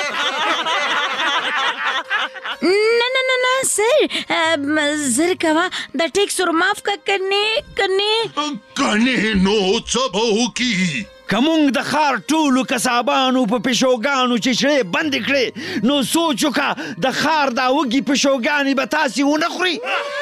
نه نه نه نه سر زر کوه د ټیکس ور معاف که کنې کنې کنې نو څه به وکړي؟ که مونږ د ښار ټولو کسابانو په پیشوګانو چې شړې بندې کړې نو سوچ وکړه د ښار دا وږي پیشوګانې به تاسې ونه خوري.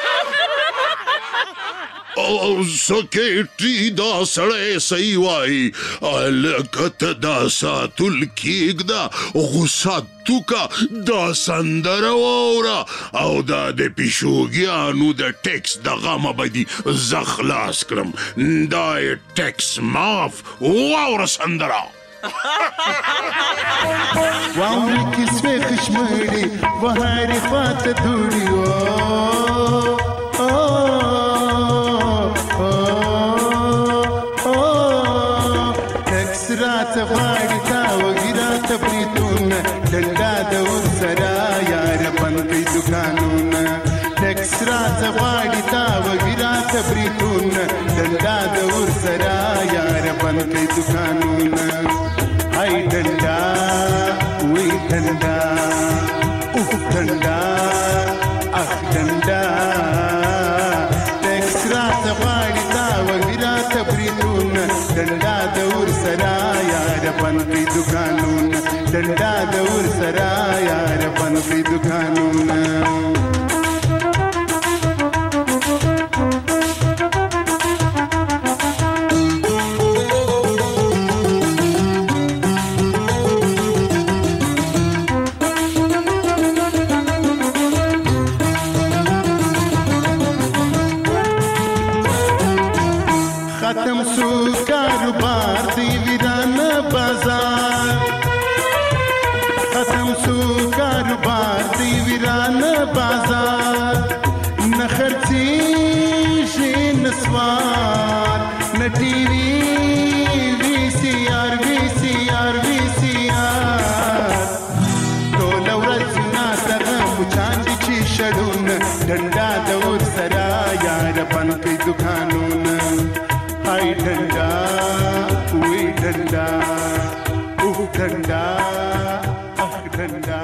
او سکیټري دا سړی صحیح وایي، لکه ته دا ساتل کېږده غوسه توکه دا سندره واوره او دا د پیشوګیانو د ټیکس د غمه به دي زه خلاص کړم. دا یې ټیکس معاف واوره سندره. واوري کیسې خشمړي وهاري خواته دوړي ټیکس راته غواړي تا وږي راته بریتونه ډنډا د ورسره یار بند کړي دوکانونه. ټیکس راته غواړي تا وږي راته بریتونه ډنډا د ورسره یار بند کړي دوکانونه. هاي ډنډا وی ډنډا اوف ډنډا اخ ډنډا ټیکس راته غواړي تا وږي راته بریتونه ډنډا د ورسره یار بند کړي دوکانونه. ډنډا د ورسره یار بند کړي دوکانونه. ختم سو کاروبار دی ویران بازار، ختم سو کاروبار دی ویران بازار. نه خرڅیږي نسوار نه ټي وي وي سي آر وي سي آر وي سي آر. ټوله ورځ ناڅه مچان دي چې شړونه ډنډا د ورسره یار بند کړي دوکانونه. هاي ډنډا وی ډنډا اوه ډنډا اخ ډنډا.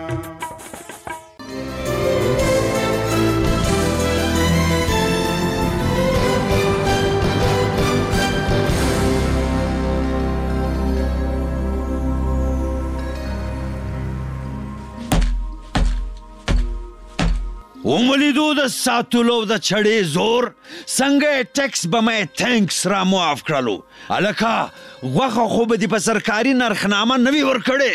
وملیدو د ساتلو د چړې زور څنګه ټیکس به مې تھینکس را معاف کړلو. هلکه غوښه خو به دې په سرکاري نرخنامه نه وي ورکړې.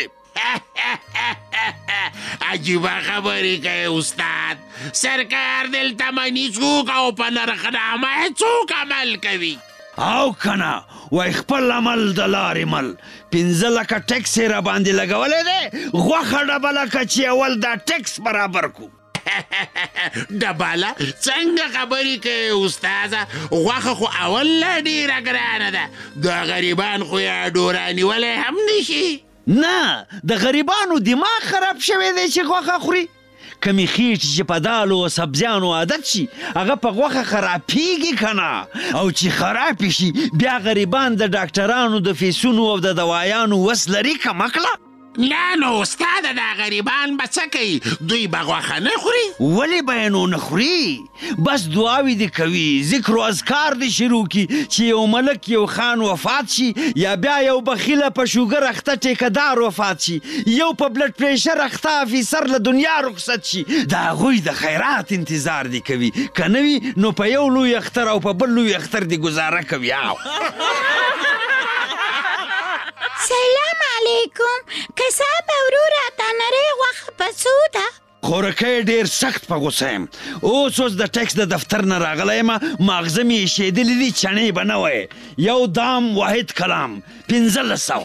عجیبه خبرې کوي استاد. سرکار دلته مني څوک او په نرخنامه څوک عمل کوي؟ او کنه وای خپل عمل د لارې مل. پنځه لکه ټیکس یې را باندې لګولی دی، غوښه ډبله که چې اول دا ټیکس برابر کو. ډبله څنګه خبرې کوي استاده؟ غوښه خو اول لا ډېره ګرانه ده، د غریبان خو یې ډوره نیولی هم نشي. نه د غریبانو دماغ خراب شوی دی چې غوښه خوري. کمی خیټ چې په دالو او سبزیانو عادت شي هغه په غوښه خرابېږي که نه، او چې خرابې شي بیا غریبان د ډاکټرانو د فیسونو او د دوایانو وس لري که مکله؟ نه نو استاده دا غریبان به څه کوي؟ دوی به غوښه نه خوري؟ ولې به یې نو نه خوري؟ بس دعاوې دې کوي، ذکر و اذکار دې شروع کي چې یو ملک یو خان وفات شي، یا بیا یو بخیله په شوګر اخته ټیکهدار وفات شي، یو په بلډ پریشر اخته افیسر له دنیا رخصت شي. د هغوی د خیرات انتظار دې کوي، که نه وي نو په یو لوی اختر او په بل لوی اختر دې ګزاره کوي. سلام علیکم. کساب وروره تا نری غوښه په څو ده؟ خورکی ډیر سخت په غوسه یم. اوس اوس د ټکس د دفتر نه راغلی یم، ماغزه مې ایښېدلي دي، چڼې به نه وی. یو دام واحد کلام پنځلس سوه.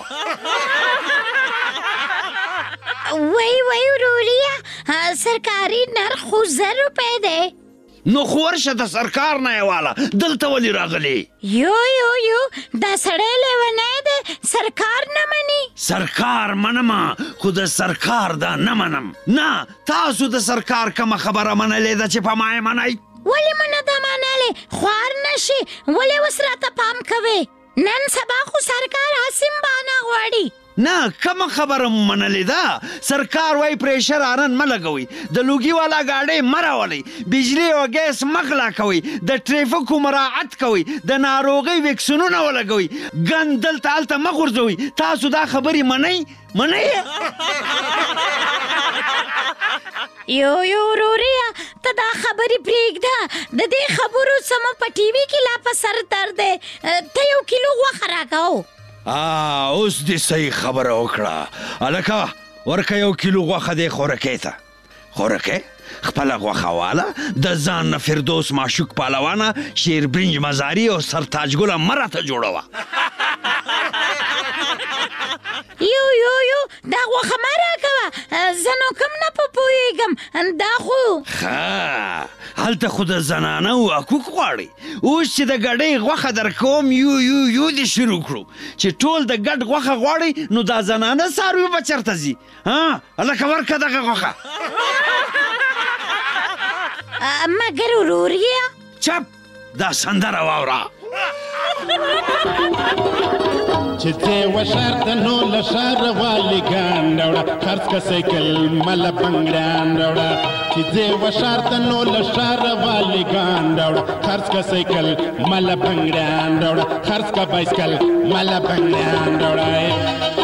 وای وای وروریه، سرکاري نرخ خو زر روپۍ دی. نو خو ورشه د سرکار نه یې واله، دلته ولې راغلی؟ یو یو یو دا سړی لیونی دی، سرکار نه مني. سرکار منمه، خو د سرکار دا نه منم. نه، تاسو د سرکار کومه خبره منلې ده چې په ما یې منئ؟ ولې مو نه ده منلې؟ خوار نه شي، ولې اوس راته پام کوې؟ نن سبا خو سرکار حاسم بانه غواړي. نه، کومه خبره مو منلې ده؟ سرکار وایي پریشر آرن مه لګوئ، د لوګي والا ګاډۍ مه راولئ، بجلي او ګیس مه غلا کوئ، د ټریفیکو مراعت کوئ، د ناروغۍ ویکسینونه ولګوئ، ګن دلته هلته مه غورځوئ. تاسو دا خبرې منئ؟ منئ؟ یو یو وروریه، ته دا خبرې پرېږده، د دې خبرو څه مو په ټي وي کې لا په سر درد دی. ته یو کیلو غوښه راکوو. آ اوس دې صحیح خبره وکړه. هلکه ورکه یو کیلو غوښه دی خورکۍ ته. خورکۍ خپله غوښه واله، د ځان نه فردوس معشوق پهلوانه، شیربرنج مزاري او سرتاجګله مه راته جوړوه. یو یو یو دا غوښه مه راکوه، زه نو کوم نه په پوهېږم. دا خو ښه، هلته خو د زنانه حقوق غواړي. اوس چې د ګډۍ غوښه درکوم، یو یو یو دې شروع کړو چې ټول د ګډ غوښه غواړي، نو دا زنانه څاروي به چېرته ځي؟ ها هلکه ورکه دغه غوښه. مګر وروریه چپ، دا سندره واوره. چې ځې وشرط نو له ښاره والي ګان راوړه، خرڅ که سایکل مله بنګړیان راوړه. چې ځې وشرط نو له ښاره والي ګان راوړه، خرڅ که سایکل مله بنګړیان راوړه، خرڅ که بایسکل مله بنګړیان راوړه.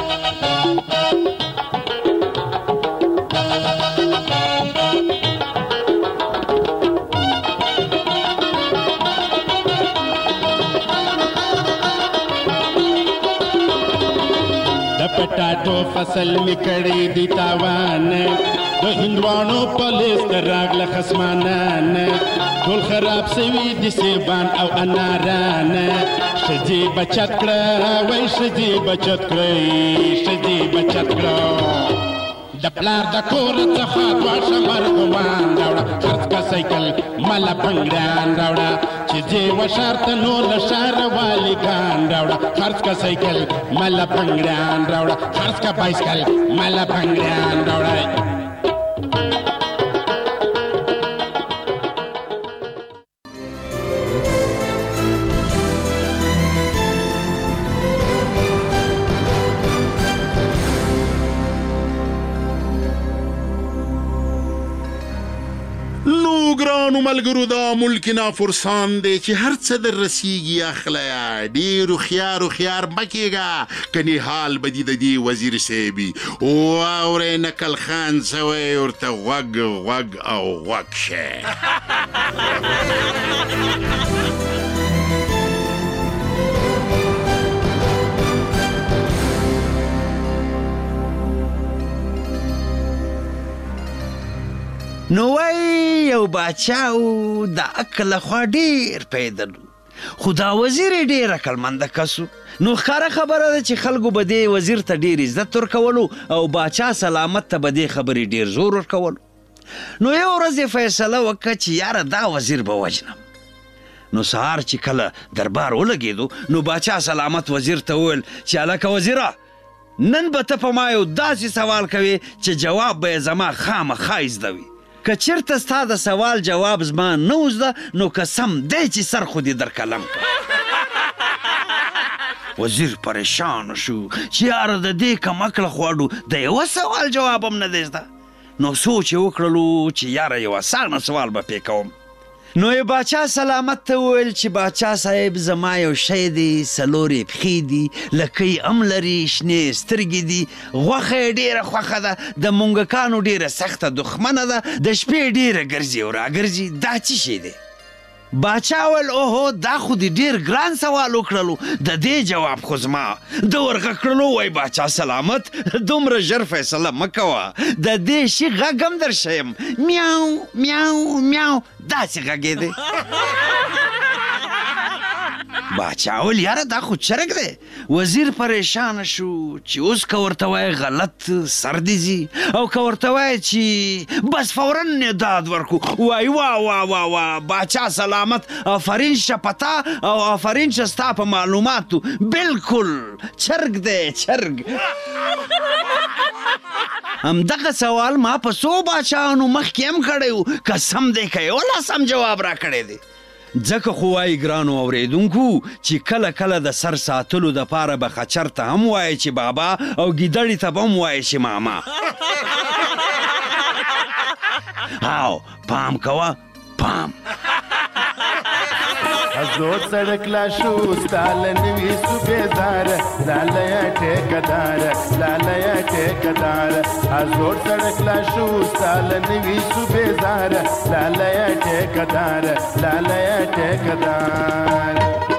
پټاټو فصل می کړی دی تاوان، د هندوانو په لیست راغله خصمانان، ټول خراب سوي دي سیبان او اناران. ښځې بچت کړه، وای ښځې بچت کړئ، ښځې بچت کړه. د پلار د کور څخه دوه شمر ګمان راوړه، خرڅ که سایکل مله بنګړیان راوړه. چې ځې وشرط نو له ښاره والي ګان راوړه، خرڅ که سایکل مله بنګړیان راوړه، خرڅ که بایسکل مله بنګړیان راوړه. ګرانو ملګرو، دا ملک نافرسان دی چې هر څه در رسیږي اخله. ډېر هوښیار هوښیار مه کېږه، کنې حال به دې د دې وزیر صاحب وي. واورئ نکل خان سوی ورته غوږ غوږ او غوږ شه. نو وای یو باچا و، د عقل خوا ډېر پیدل، خو دا وزیر یې ډېر عقلمنده کس و. نو ښکاره خبره ده چې خلکو به دې وزیر ته ډېر عزت ورکولو او باچا سلامت ته به دې خبرې ډېر زور ورکولو. نو یو ورځ یې فیصله وکړه چې یاره دا وزیر به وجنم. نو سهار چې کله دربار ولګېدو، نو باچا سلامت وزیر ته وویل چې هلکه وزیره، نن به ته په ما یو داسې سوال کوې چې جواب به یې زما خامخا زده وي. که چېرته ستا د سوال جواب زما نه وزده، نو قسم دی چې سر خو دې در قلم کړه. وزیر پریشان شو چې یاره د دې کم عقله خواړو د یوه سوال جواب هم نه دی زده. نو سوچ یې وکړلو چې یاره یو اسانه سوال به پې کوم. نو یې باچا سلامت ته وویل چې باچا صاحب زما یو شی دی، څلور یې پښې دي، لکۍ هم لري، شنې سترګې دي، غوښه یې ډېره خوښه ده، د مونګکانو ډېره سخته دښمنه ده، د شپې ډېره ګرځي او راګرځي. دا څه شی دی؟ باچا ول اوهو دا خو دې ډیر ګران سوال وکړلو د دې جواب خو زما د ورغه کړلو وای باچا سلامت دومره ژر فیصله مه کوه د دې شي غږ هم در شیم میاو میاو میاو داسې غږېدی باچا ول یاره دا خو چرګ دی وزیر پریشانه شو چې اوس که ورته وایي غلط سر دې ځي او که ورته وایي چې بس فورا یې داد ورکو وایي وا وا وا وا باچا سلامت آفرین شه پتا او آفرین شه ستا په معلوماتو بلکل چرګ دی چرګ همدغه سوال ما په څو باچاانو مخکې هم کړی و که سم دی که یې ولا سم جواب را کړی دی ځکه خو وایي ګرانو اورېدونکو چې کله کله د سر ساتلو دپاره به خچر ته هم وایي چې بابا او ګیدړې ته به هم وایي چې ماما او پام کوه پام ازور سڑک لا شو ستال نوی صوبیدار لالیه ټیکدار لالیه ټیکدار ازور سڑک لا شو ستال نوی صوبیدار لالیه ټیکدار لالیه ټیکدار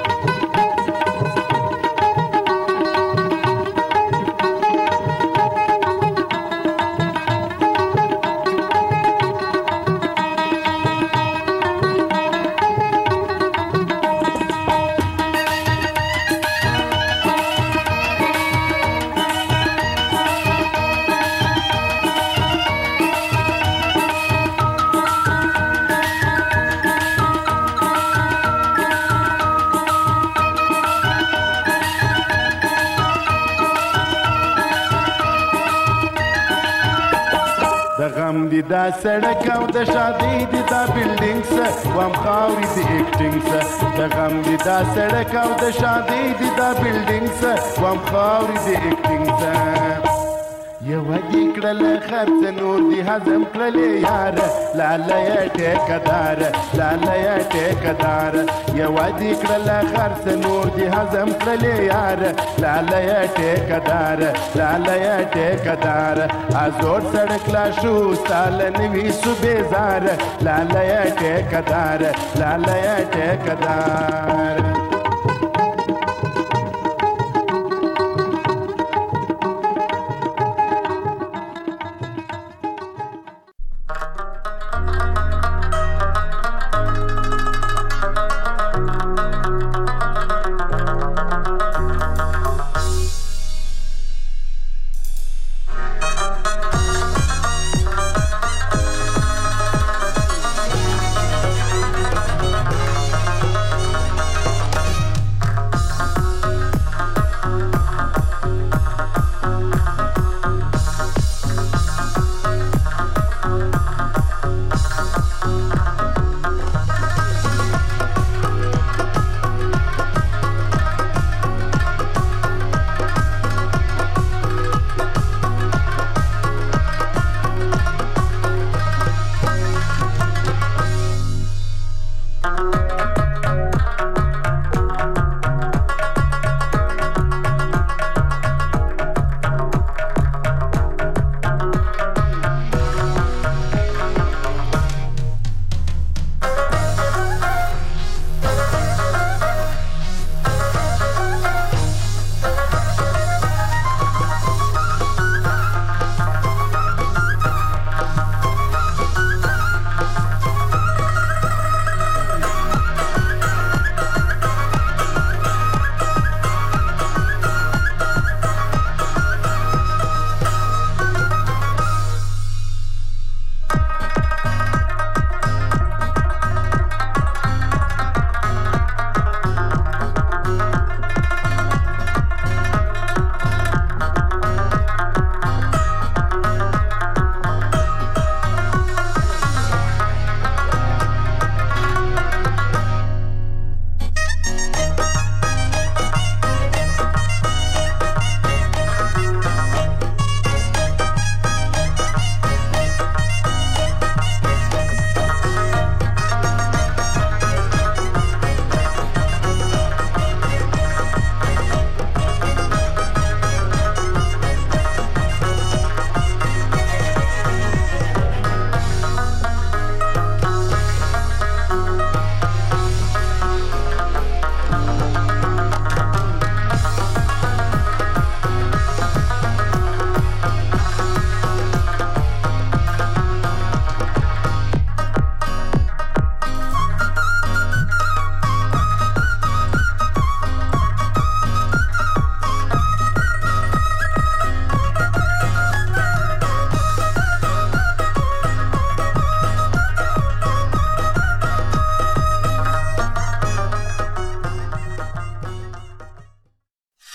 دا سړک او د شادۍ د دا بلډینګ سه وام خاورې د ایکټینګ سه د غم د دا سړک او د شادۍ د دا بلډینګ سه وام خاورې د ایکټینګ سه یوه دې کړله خرڅ نور دې هضم کړلې یار لالیه ټیکدار لالیه ټیکدار یوه دې کړله خرڅ نور دې هضم کړلې یار لالیه ټیکدار لالیه ټیکدار ازور سړک لا شو ستال نوي صوبې زار لالیه ټیکدار لالیه ټیکدار